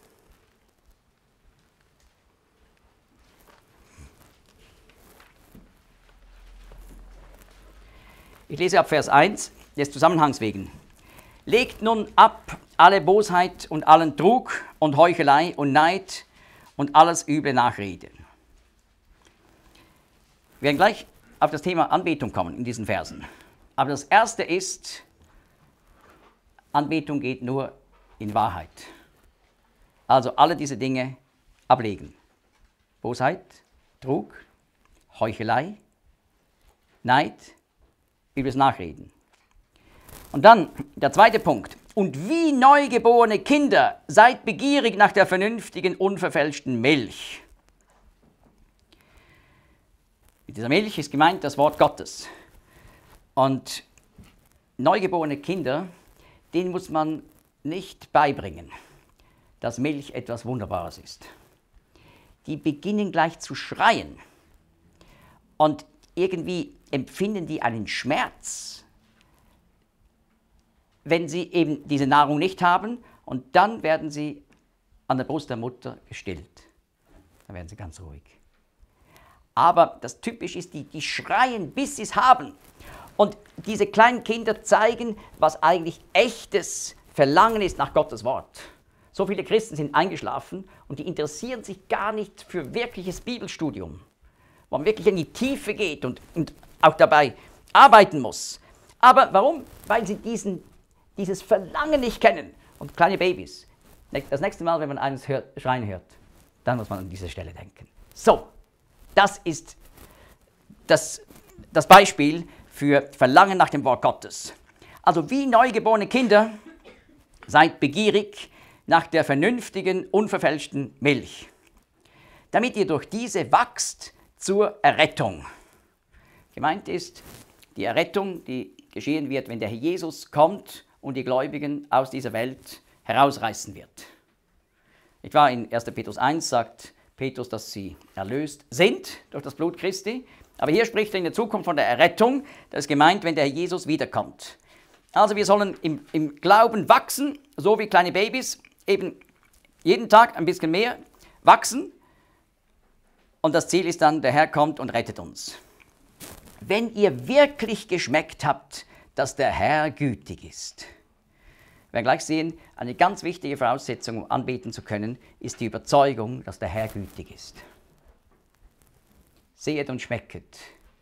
Ich lese ab Vers eins, des Zusammenhangs wegen. Legt nun ab alle Bosheit und allen Trug und Heuchelei und Neid und alles üble Nachrede. Wir werden gleich auf das Thema Anbetung kommen in diesen Versen. Aber das Erste ist, Anbetung geht nur in Wahrheit. Also alle diese Dinge ablegen. Bosheit, Trug, Heuchelei, Neid, übles Nachreden. Und dann der zweite Punkt. Und wie neugeborene Kinder, seid begierig nach der vernünftigen, unverfälschten Milch. Mit dieser Milch ist gemeint das Wort Gottes. Und neugeborene Kinder, denen muss man nicht beibringen, dass Milch etwas Wunderbares ist. Die beginnen gleich zu schreien und irgendwie empfinden die einen Schmerz, wenn sie eben diese Nahrung nicht haben, und dann werden sie an der Brust der Mutter gestillt. Dann werden sie ganz ruhig. Aber das Typische ist, die, die schreien, bis sie es haben. Und diese kleinen Kinder zeigen, was eigentlich echtes Verlangen ist nach Gottes Wort. So viele Christen sind eingeschlafen und die interessieren sich gar nicht für wirkliches Bibelstudium, wo man wirklich in die Tiefe geht und, und auch dabei arbeiten muss. Aber warum? Weil sie diesen, dieses Verlangen nicht kennen. Und kleine Babys, das nächste Mal, wenn man eines hört, schreien hört, dann muss man an diese Stelle denken. So, das ist das, das Beispiel für Verlangen nach dem Wort Gottes. Also wie neugeborene Kinder, seid begierig nach der vernünftigen, unverfälschten Milch, damit ihr durch diese wachst zur Errettung. Gemeint ist die Errettung, die geschehen wird, wenn der Herr Jesus kommt und die Gläubigen aus dieser Welt herausreißen wird. Ich war in erster Petrus eins, sagt Petrus, dass sie erlöst sind durch das Blut Christi. Aber hier spricht er in der Zukunft von der Errettung. Das ist gemeint, wenn der Herr Jesus wiederkommt. Also wir sollen im, im Glauben wachsen, so wie kleine Babys, eben jeden Tag ein bisschen mehr wachsen. Und das Ziel ist dann, der Herr kommt und rettet uns. Wenn ihr wirklich geschmeckt habt, dass der Herr gütig ist. Wir werden gleich sehen, eine ganz wichtige Voraussetzung, um anbeten zu können, ist die Überzeugung, dass der Herr gütig ist. Sehet und schmecket,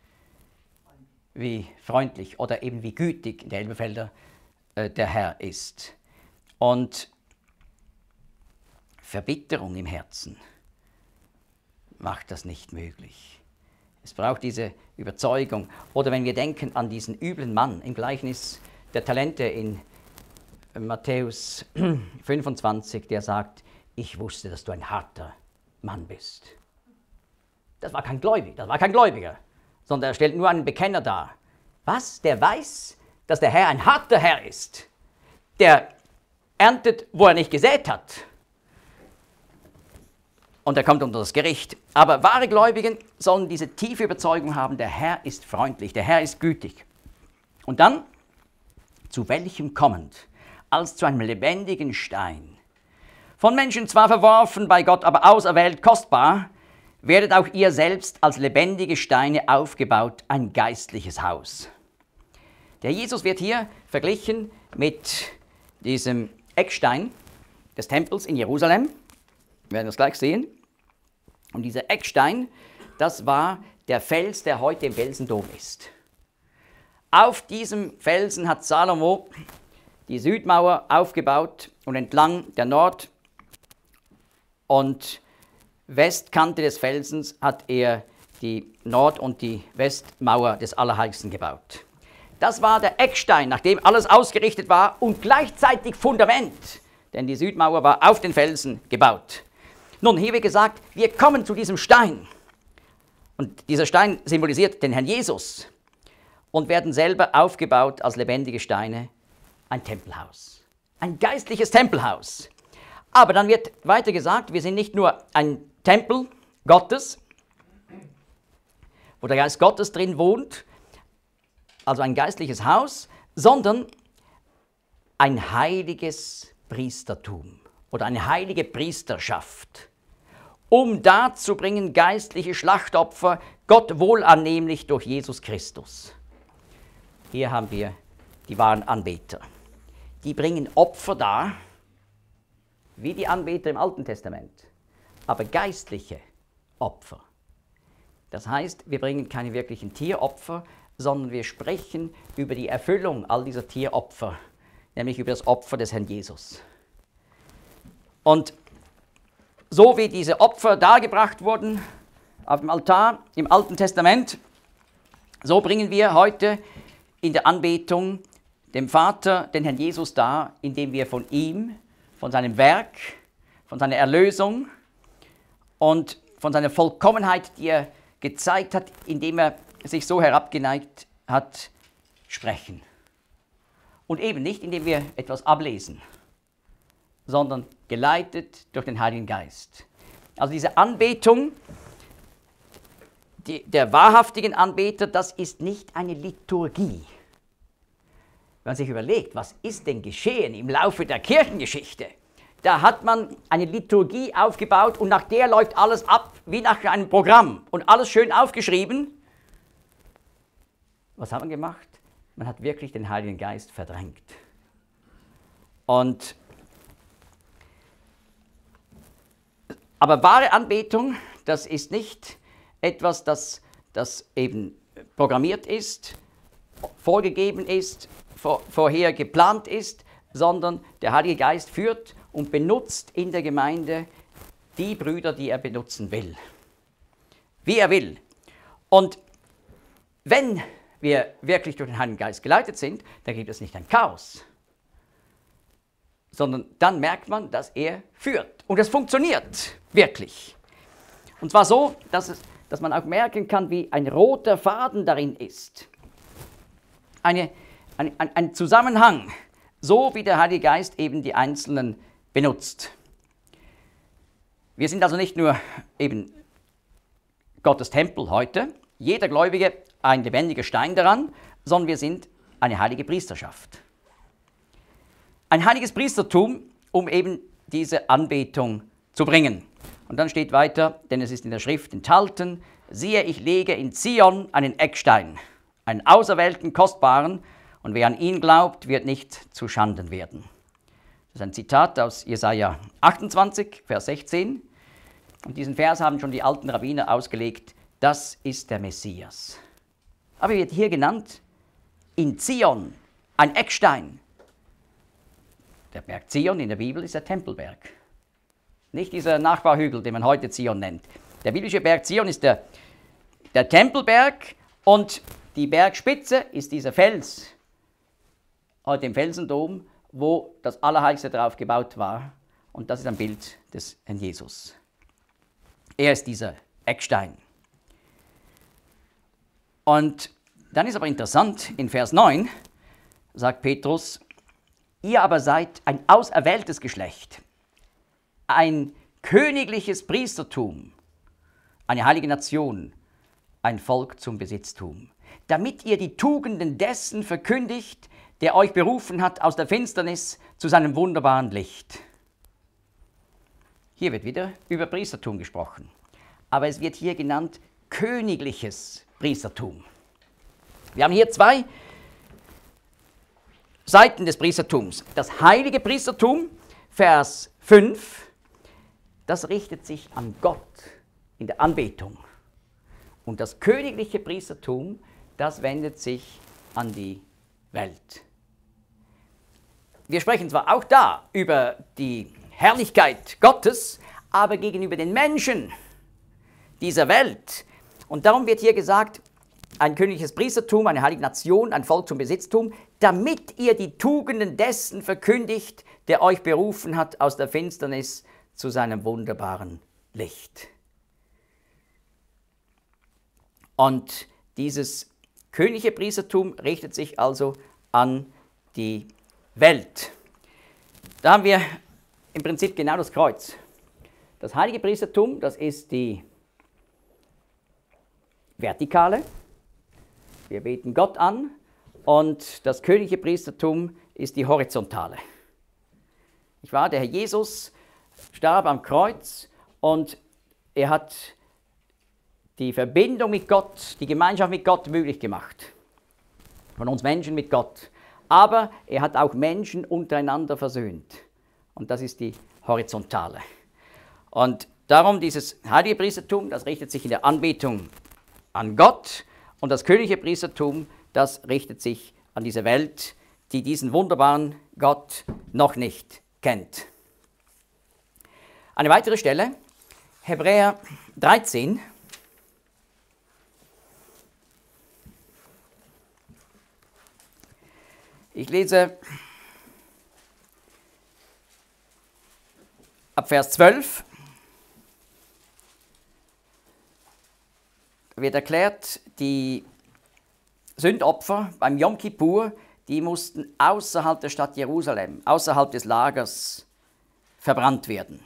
wie freundlich oder eben wie gütig in der Elberfelder äh, der Herr ist. Und Verbitterung im Herzen macht das nicht möglich. Es braucht diese Überzeugung. Oder wenn wir denken an diesen üblen Mann im Gleichnis der Talente in Matthäus fünfundzwanzig, der sagt, ich wusste, dass du ein harter Mann bist. Das war kein Gläubiger, das war kein Gläubiger, sondern er stellt nur einen Bekenner dar. Was? Der weiß, dass der Herr ein harter Herr ist. Der erntet, wo er nicht gesät hat. Und er kommt unter das Gericht. Aber wahre Gläubigen sollen diese tiefe Überzeugung haben, der Herr ist freundlich, der Herr ist gütig. Und dann, zu welchem kommend? Als zu einem lebendigen Stein. Von Menschen zwar verworfen, bei Gott aber auserwählt, kostbar, werdet auch ihr selbst als lebendige Steine aufgebaut, ein geistliches Haus. Der Jesus wird hier verglichen mit diesem Eckstein des Tempels in Jerusalem. Wir werden das gleich sehen. Und dieser Eckstein, das war der Fels, der heute im Felsendom ist. Auf diesem Felsen hat Salomo die Südmauer aufgebaut und entlang der Nord- und Westkante des Felsens hat er die Nord- und die Westmauer des Allerheiligsten gebaut. Das war der Eckstein, nach dem alles ausgerichtet war und gleichzeitig Fundament, denn die Südmauer war auf den Felsen gebaut. Nun, hier wird gesagt, wir kommen zu diesem Stein. Und dieser Stein symbolisiert den Herrn Jesus und werden selber aufgebaut als lebendige Steine, ein Tempelhaus, ein geistliches Tempelhaus. Aber dann wird weiter gesagt, wir sind nicht nur ein Tempel Gottes, wo der Geist Gottes drin wohnt, also ein geistliches Haus, sondern ein heiliges Priestertum oder eine heilige Priesterschaft, um darzubringen geistliche Schlachtopfer, Gott wohlannehmlich durch Jesus Christus. Hier haben wir die wahren Anbeter. Die bringen Opfer dar, wie die Anbeter im Alten Testament, aber geistliche Opfer. Das heißt, wir bringen keine wirklichen Tieropfer, sondern wir sprechen über die Erfüllung all dieser Tieropfer, nämlich über das Opfer des Herrn Jesus. Und so wie diese Opfer dargebracht wurden auf dem Altar im Alten Testament, so bringen wir heute in der Anbetung dem Vater den Herrn Jesus dar, indem wir von ihm, von seinem Werk, von seiner Erlösung und von seiner Vollkommenheit, die er gezeigt hat, indem er sich so herabgeneigt hat, sprechen. Und eben nicht, indem wir etwas ablesen, sondern geleitet durch den Heiligen Geist. Also diese Anbetung die, der wahrhaftigen Anbeter, das ist nicht eine Liturgie. Wenn man sich überlegt, was ist denn geschehen im Laufe der Kirchengeschichte? Da hat man eine Liturgie aufgebaut und nach der läuft alles ab wie nach einem Programm und alles schön aufgeschrieben. Was hat man gemacht? Man hat wirklich den Heiligen Geist verdrängt. Und aber wahre Anbetung, das ist nicht etwas, das, das eben programmiert ist, vorgegeben ist, vor, vorher geplant ist, sondern der Heilige Geist führt und benutzt in der Gemeinde die Brüder, die er benutzen will. Wie er will. Und wenn wir wirklich durch den Heiligen Geist geleitet sind, dann gibt es nicht ein Chaos, sondern dann merkt man, dass er führt. Und es funktioniert wirklich. Und zwar so, dass, es, dass man auch merken kann, wie ein roter Faden darin ist. Eine, ein, ein, ein Zusammenhang, so wie der Heilige Geist eben die Einzelnen benutzt. Wir sind also nicht nur eben Gottes Tempel heute, jeder Gläubige ein lebendiger Stein daran, sondern wir sind eine heilige Priesterschaft. Ein heiliges Priestertum, um eben diese Anbetung zu bringen. Und dann steht weiter, denn es ist in der Schrift enthalten, siehe, ich lege in Zion einen Eckstein, einen auserwählten, kostbaren, und wer an ihn glaubt, wird nicht zu Schanden werden. Das ist ein Zitat aus Jesaja achtundzwanzig, Vers sechzehn. Und diesen Vers haben schon die alten Rabbiner ausgelegt, das ist der Messias. Aber er wird hier genannt, in Zion, ein Eckstein. Der Berg Zion in der Bibel ist der Tempelberg. Nicht dieser Nachbarhügel, den man heute Zion nennt. Der biblische Berg Zion ist der, der Tempelberg und die Bergspitze ist dieser Fels, heute im Felsendom, wo das Allerheiligste drauf gebaut war. Und das ist ein Bild des Herrn Jesus. Er ist dieser Eckstein. Und dann ist aber interessant, in Vers neun sagt Petrus, ihr aber seid ein auserwähltes Geschlecht, ein königliches Priestertum, eine heilige Nation, ein Volk zum Besitztum, damit ihr die Tugenden dessen verkündigt, der euch berufen hat aus der Finsternis zu seinem wunderbaren Licht. Hier wird wieder über Priestertum gesprochen, aber es wird hier genannt königliches Priestertum. Wir haben hier zwei Seiten des Priestertums. Das heilige Priestertum, Vers fünf, das richtet sich an Gott in der Anbetung. Und das königliche Priestertum, das wendet sich an die Welt. Wir sprechen zwar auch da über die Herrlichkeit Gottes, aber gegenüber den Menschen dieser Welt. Und darum wird hier gesagt, ein königliches Priestertum, eine heilige Nation, ein Volk zum Besitztum, damit ihr die Tugenden dessen verkündigt, der euch berufen hat aus der Finsternis zu seinem wunderbaren Licht. Und dieses königliche Priestertum richtet sich also an die Welt. Da haben wir im Prinzip genau das Kreuz. Das heilige Priestertum, das ist die Vertikale. Wir beten Gott an, und das königliche Priestertum ist die Horizontale. Ich war, der Herr Jesus starb am Kreuz und er hat die Verbindung mit Gott, die Gemeinschaft mit Gott möglich gemacht. Von uns Menschen mit Gott. Aber er hat auch Menschen untereinander versöhnt. Und das ist die Horizontale. Und darum dieses heilige Priestertum, das richtet sich in der Anbetung an Gott. Und das königliche Priestertum, das richtet sich an diese Welt, die diesen wunderbaren Gott noch nicht kennt. Eine weitere Stelle, Hebräer dreizehn. Ich lese ab Vers zwölf. Da wird erklärt, die Sündopfer beim Yom Kippur, die mussten außerhalb der Stadt Jerusalem, außerhalb des Lagers verbrannt werden.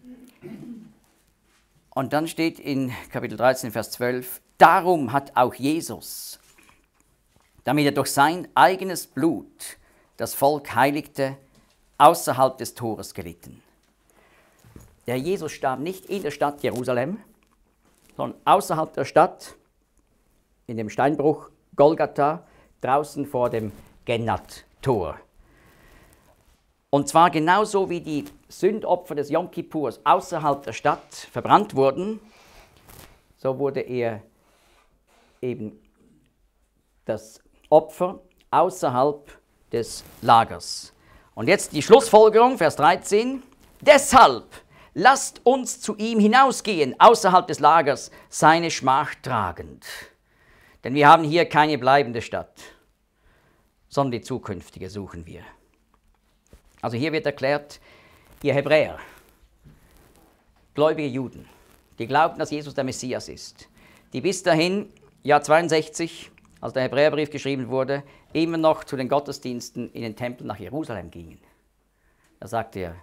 Und dann steht in Kapitel dreizehn, Vers zwölf, darum hat auch Jesus, damit er durch sein eigenes Blut das Volk heiligte, außerhalb des Tores gelitten. Der Jesus starb nicht in der Stadt Jerusalem, sondern außerhalb der Stadt, in dem Steinbruch Golgatha, draußen vor dem Genat-Tor. Und zwar genauso wie die Sündopfer des Yom Kippurs außerhalb der Stadt verbrannt wurden, so wurde er eben das Opfer außerhalb des Lagers. Und jetzt die Schlussfolgerung, Vers dreizehn. Deshalb lasst uns zu ihm hinausgehen, außerhalb des Lagers, seine Schmach tragend. Denn wir haben hier keine bleibende Stadt, sondern die zukünftige suchen wir. Also hier wird erklärt, ihr Hebräer, gläubige Juden, die glaubten, dass Jesus der Messias ist, die bis dahin, Jahr zweiundsechzig, als der Hebräerbrief geschrieben wurde, immer noch zu den Gottesdiensten in den Tempel nach Jerusalem gingen. Da sagt er,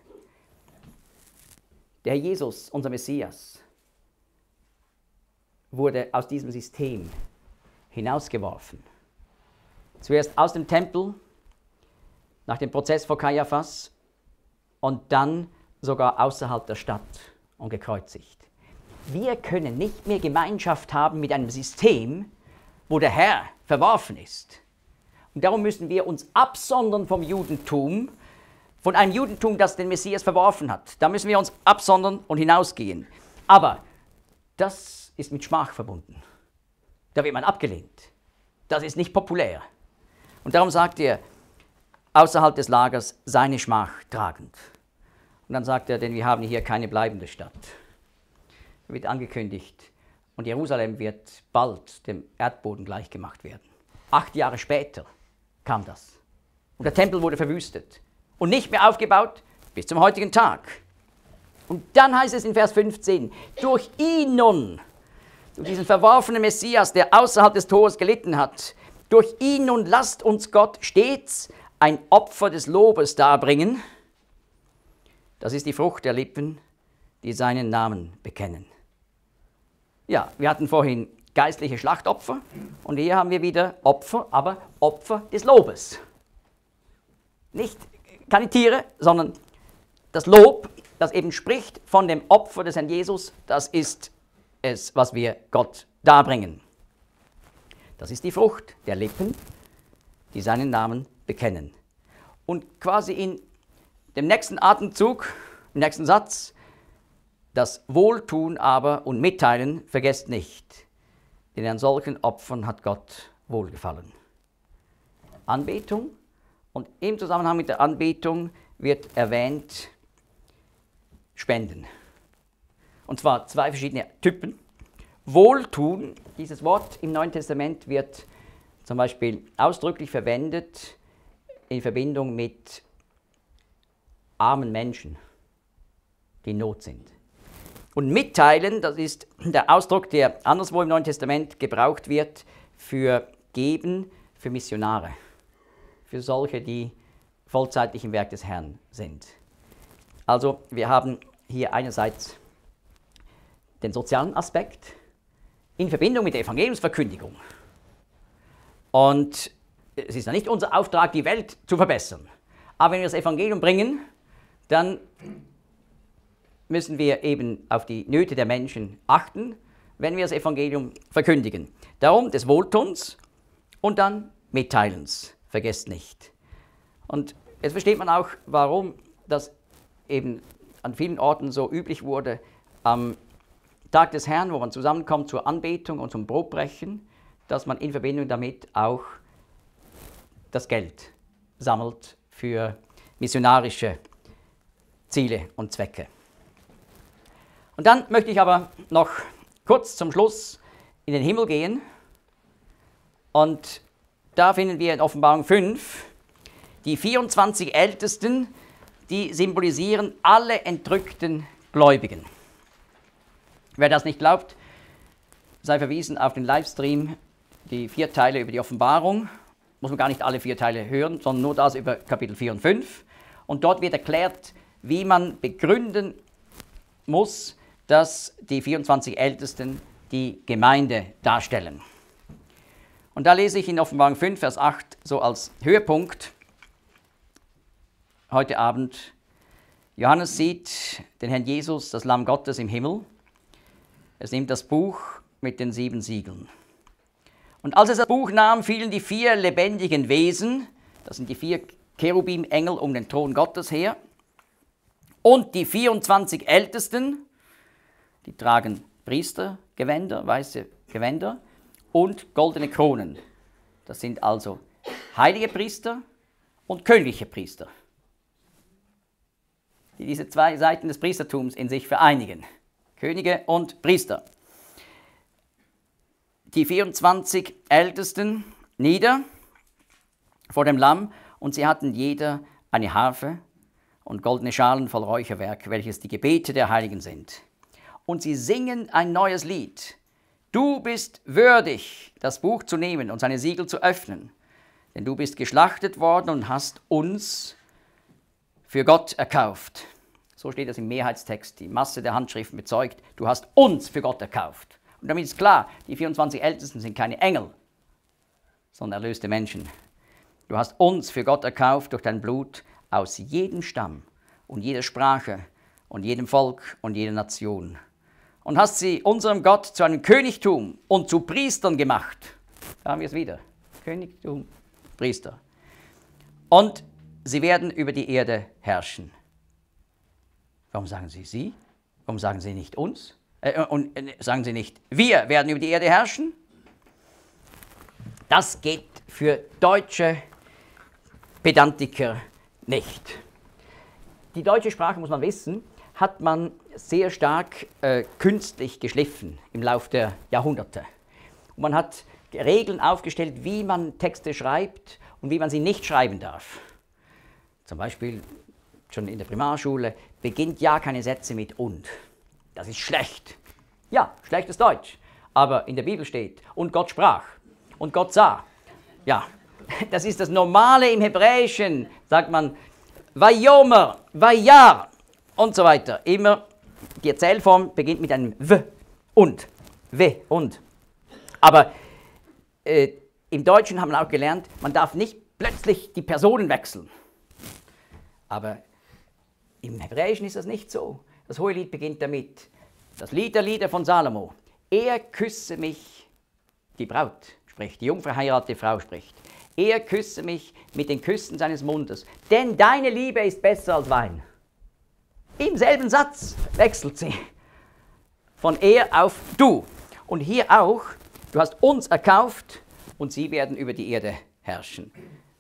der Jesus, unser Messias, wurde aus diesem System hinausgeworfen. Zuerst aus dem Tempel, nach dem Prozess vor Kaiaphas und dann sogar außerhalb der Stadt und gekreuzigt. Wir können nicht mehr Gemeinschaft haben mit einem System, wo der Herr verworfen ist. Und darum müssen wir uns absondern vom Judentum, von einem Judentum, das den Messias verworfen hat. Da müssen wir uns absondern und hinausgehen. Aber das ist mit Schmach verbunden. Da wird man abgelehnt. Das ist nicht populär. Und darum sagt er, außerhalb des Lagers seine Schmach tragend. Und dann sagt er, denn wir haben hier keine bleibende Stadt. Da wird angekündigt, und Jerusalem wird bald dem Erdboden gleichgemacht werden. Acht Jahre später kam das. Und der Tempel wurde verwüstet und nicht mehr aufgebaut bis zum heutigen Tag. Und dann heißt es in Vers fünfzehn, durch ihn nun, durch diesen verworfenen Messias, der außerhalb des Tores gelitten hat, durch ihn nun lasst uns Gott stets ein Opfer des Lobes darbringen. Das ist die Frucht der Lippen, die seinen Namen bekennen. Ja, wir hatten vorhin geistliche Schlachtopfer und hier haben wir wieder Opfer, aber Opfer des Lobes. Nicht keine Tiere, sondern das Lob, das eben spricht von dem Opfer des Herrn Jesus, das ist es, was wir Gott darbringen. Das ist die Frucht der Lippen, die seinen Namen bekennen. Und quasi in dem nächsten Atemzug, im nächsten Satz, das Wohltun aber und Mitteilen vergesst nicht, denn an solchen Opfern hat Gott wohlgefallen. Anbetung, und im Zusammenhang mit der Anbetung wird erwähnt Spenden. Und zwar zwei verschiedene Typen. Wohltun, dieses Wort im Neuen Testament wird zum Beispiel ausdrücklich verwendet in Verbindung mit armen Menschen, die in Not sind. Und mitteilen, das ist der Ausdruck, der anderswo im Neuen Testament gebraucht wird für Geben, für Missionare, für solche, die vollzeitlich im Werk des Herrn sind. Also wir haben hier einerseits den sozialen Aspekt in Verbindung mit der Evangeliumsverkündigung. Und es ist ja nicht unser Auftrag, die Welt zu verbessern. Aber wenn wir das Evangelium bringen, dann müssen wir eben auf die Nöte der Menschen achten, wenn wir das Evangelium verkündigen. Darum des Wohltuns und dann Mitteilens. Vergesst nicht. Und jetzt versteht man auch, warum das eben an vielen Orten so üblich wurde, am Tag des Herrn, wo man zusammenkommt zur Anbetung und zum Brotbrechen, dass man in Verbindung damit auch das Geld sammelt für missionarische Ziele und Zwecke. Und dann möchte ich aber noch kurz zum Schluss in den Himmel gehen. Und da finden wir in Offenbarung fünf die vierundzwanzig Ältesten, die symbolisieren alle entrückten Gläubigen. Wer das nicht glaubt, sei verwiesen auf den Livestream, die vier Teile über die Offenbarung. Muss man gar nicht alle vier Teile hören, sondern nur das über Kapitel vier und fünf. Und dort wird erklärt, wie man begründen muss, dass die vierundzwanzig Ältesten die Gemeinde darstellen. Und da lese ich in Offenbarung fünf, Vers acht, so als Höhepunkt heute Abend: Johannes sieht den Herrn Jesus, das Lamm Gottes im Himmel. Es nimmt das Buch mit den sieben Siegeln. Und als es das Buch nahm, fielen die vier lebendigen Wesen, das sind die vier Cherubim-Engel um den Thron Gottes her, und die vierundzwanzig Ältesten, die tragen Priestergewänder, weiße Gewänder und goldene Kronen. Das sind also heilige Priester und königliche Priester, die diese zwei Seiten des Priestertums in sich vereinigen. Könige und Priester. Die vierundzwanzig Ältesten nieder vor dem Lamm, und sie hatten jeder eine Harfe und goldene Schalen voll Räucherwerk, welches die Gebete der Heiligen sind. Und sie singen ein neues Lied. Du bist würdig, das Buch zu nehmen und seine Siegel zu öffnen, denn du bist geschlachtet worden und hast uns für Gott erkauft. So steht das im Mehrheitstext. Die Masse der Handschriften bezeugt, du hast uns für Gott erkauft. Und damit ist klar, die vierundzwanzig Ältesten sind keine Engel, sondern erlöste Menschen. Du hast uns für Gott erkauft durch dein Blut aus jedem Stamm und jeder Sprache und jedem Volk und jeder Nation. Und hast sie unserem Gott zu einem Königtum und zu Priestern gemacht. Da haben wir es wieder. Königtum, Priester. Und sie werden über die Erde herrschen. Warum sagen Sie sie? Warum sagen Sie nicht uns? Äh, und äh, sagen Sie nicht, wir werden über die Erde herrschen? Das geht für deutsche Pedantiker nicht. Die deutsche Sprache, muss man wissen, hat man sehr stark äh, künstlich geschliffen im Laufe der Jahrhunderte. Und man hat Regeln aufgestellt, wie man Texte schreibt und wie man sie nicht schreiben darf. Zum Beispiel schon in der Primarschule beginnt ja keine Sätze mit und. Das ist schlecht. Ja, schlechtes Deutsch. Aber in der Bibel steht, und Gott sprach und Gott sah. Ja, das ist das Normale im Hebräischen, sagt man, Vayomer, Vayar und so weiter. Immer die Erzählform beginnt mit einem W und, W und. Aber äh, im Deutschen haben wir auch gelernt, man darf nicht plötzlich die Personen wechseln. Aber im Hebräischen ist das nicht so. Das Hohelied beginnt damit, das Lied der Lieder von Salomo. Er küsse mich, die Braut spricht, die jungverheiratete Frau spricht. Er küsse mich mit den Küssen seines Mundes, denn deine Liebe ist besser als Wein. Im selben Satz wechselt sie von er auf du. Und hier auch, du hast uns erkauft und sie werden über die Erde herrschen.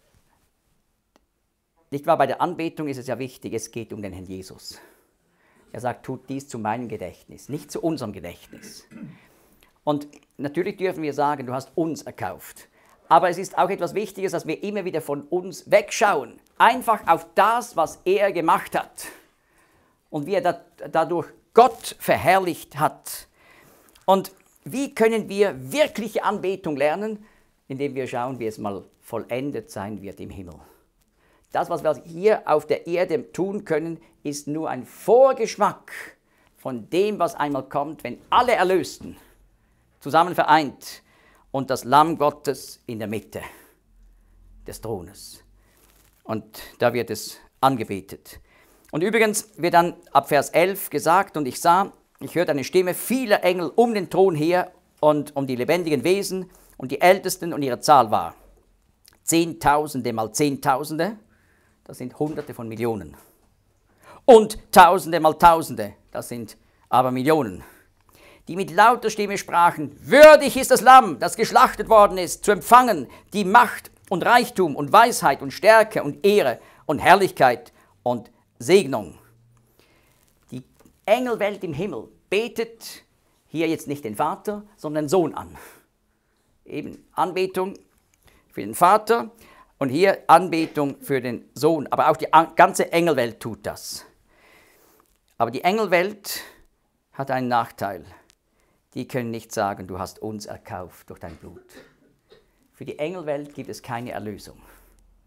Nicht wahr, bei der Anbetung ist es ja wichtig, es geht um den Herrn Jesus. Er sagt, tut dies zu meinem Gedächtnis, nicht zu unserem Gedächtnis. Und natürlich dürfen wir sagen, du hast uns erkauft. Aber es ist auch etwas Wichtiges, dass wir immer wieder von uns wegschauen. Einfach auf das, was er gemacht hat. Und wie er da, dadurch Gott verherrlicht hat. Und wie können wir wirkliche Anbetung lernen? Indem wir schauen, wie es mal vollendet sein wird im Himmel. Das, was wir hier auf der Erde tun können, ist nur ein Vorgeschmack von dem, was einmal kommt, wenn alle Erlösten zusammen vereint und das Lamm Gottes in der Mitte des Thrones. Und da wird es angebetet. Und übrigens wird dann ab Vers elf gesagt, und ich sah, ich hörte eine Stimme vieler Engel um den Thron her und um die lebendigen Wesen und die Ältesten, und ihre Zahl war Zehntausende mal Zehntausende, das sind Hunderte von Millionen. Und Tausende mal Tausende, das sind aber Millionen, die mit lauter Stimme sprachen, würdig ist das Lamm, das geschlachtet worden ist, zu empfangen die Macht und Reichtum und Weisheit und Stärke und Ehre und Herrlichkeit und Segnung. Die Engelwelt im Himmel betet hier jetzt nicht den Vater, sondern den Sohn an. Eben Anbetung für den Vater und hier Anbetung für den Sohn. Aber auch die ganze Engelwelt tut das. Aber die Engelwelt hat einen Nachteil. Die können nicht sagen, du hast uns erkauft durch dein Blut. Für die Engelwelt gibt es keine Erlösung.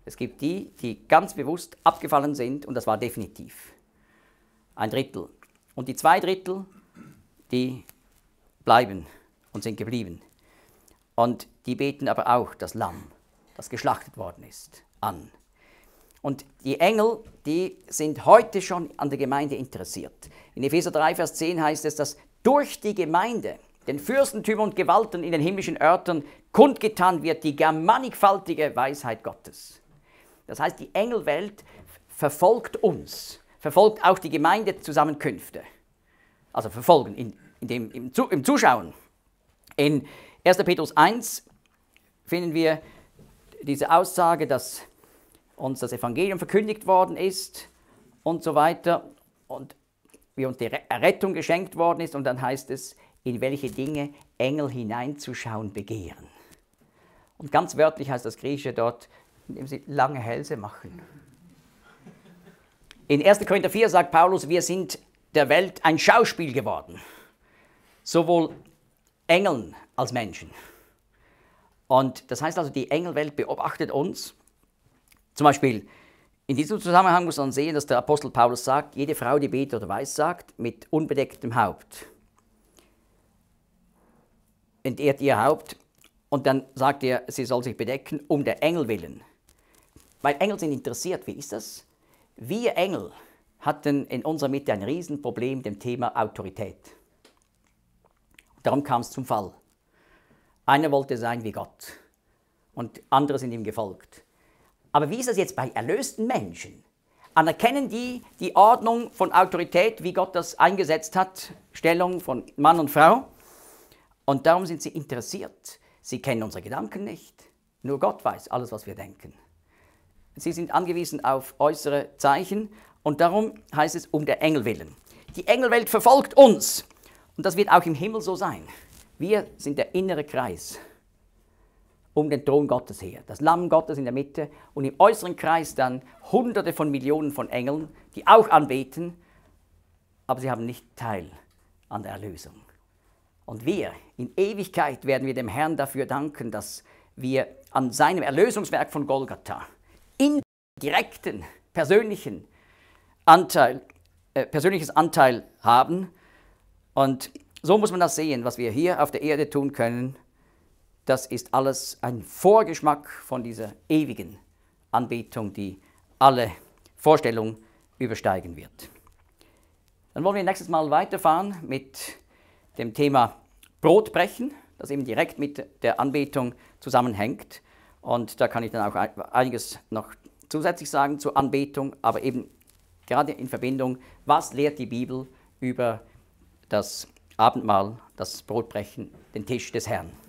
Es gibt die, die ganz bewusst abgefallen sind und das war definitiv. Ein Drittel. Und die zwei Drittel, die bleiben und sind geblieben. Und die beten aber auch das Lamm, das geschlachtet worden ist, an. Und die Engel, die sind heute schon an der Gemeinde interessiert. In Epheser drei, Vers zehn heißt es, dass durch die Gemeinde den Fürstentümern und Gewalten in den himmlischen Örtern kundgetan wird die gar mannigfaltige Weisheit Gottes. Das heißt, die Engelwelt verfolgt uns, verfolgt auch die Gemeindezusammenkünfte. Also verfolgen, in, in dem, im, im Zuschauen. In erster Petrus eins finden wir diese Aussage, dass uns das Evangelium verkündigt worden ist und so weiter und wie uns die Errettung geschenkt worden ist. Und dann heißt es, in welche Dinge Engel hineinzuschauen begehren. Und ganz wörtlich heißt das Griechische dort, indem sie lange Hälse machen. In erster Korinther vier sagt Paulus, wir sind der Welt ein Schauspiel geworden. Sowohl Engeln als Menschen. Und das heißt also, die Engelwelt beobachtet uns. Zum Beispiel in diesem Zusammenhang muss man sehen, dass der Apostel Paulus sagt, jede Frau, die betet oder weissagt, mit unbedecktem Haupt entehrt ihr Haupt und dann sagt er, sie soll sich bedecken, um der Engel willen. Weil Engel sind interessiert, wie ist das? Wir Engel hatten in unserer Mitte ein Riesenproblem, dem Thema Autorität. Darum kam es zum Fall. Einer wollte sein wie Gott und andere sind ihm gefolgt. Aber wie ist das jetzt bei erlösten Menschen? Anerkennen die die Ordnung von Autorität, wie Gott das eingesetzt hat, Stellung von Mann und Frau? Und darum sind sie interessiert. Sie kennen unsere Gedanken nicht. Nur Gott weiß alles, was wir denken. Sie sind angewiesen auf äußere Zeichen und darum heißt es, um der Engel willen. Die Engelwelt verfolgt uns und das wird auch im Himmel so sein. Wir sind der innere Kreis um den Thron Gottes her. Das Lamm Gottes in der Mitte und im äußeren Kreis dann Hunderte von Millionen von Engeln, die auch anbeten, aber sie haben nicht Teil an der Erlösung. Und wir, in Ewigkeit werden wir dem Herrn dafür danken, dass wir an seinem Erlösungswerk von Golgatha in direkten, persönlichen Anteil, äh, persönliches Anteil haben. Und so muss man das sehen, was wir hier auf der Erde tun können. Das ist alles ein Vorgeschmack von dieser ewigen Anbetung, die alle Vorstellungen übersteigen wird. Dann wollen wir nächstes Mal weiterfahren mit dem Thema Brotbrechen, das eben direkt mit der Anbetung zusammenhängt. Und da kann ich dann auch einiges noch zusätzlich sagen zur Anbetung, aber eben gerade in Verbindung, was lehrt die Bibel über das Abendmahl, das Brotbrechen, den Tisch des Herrn.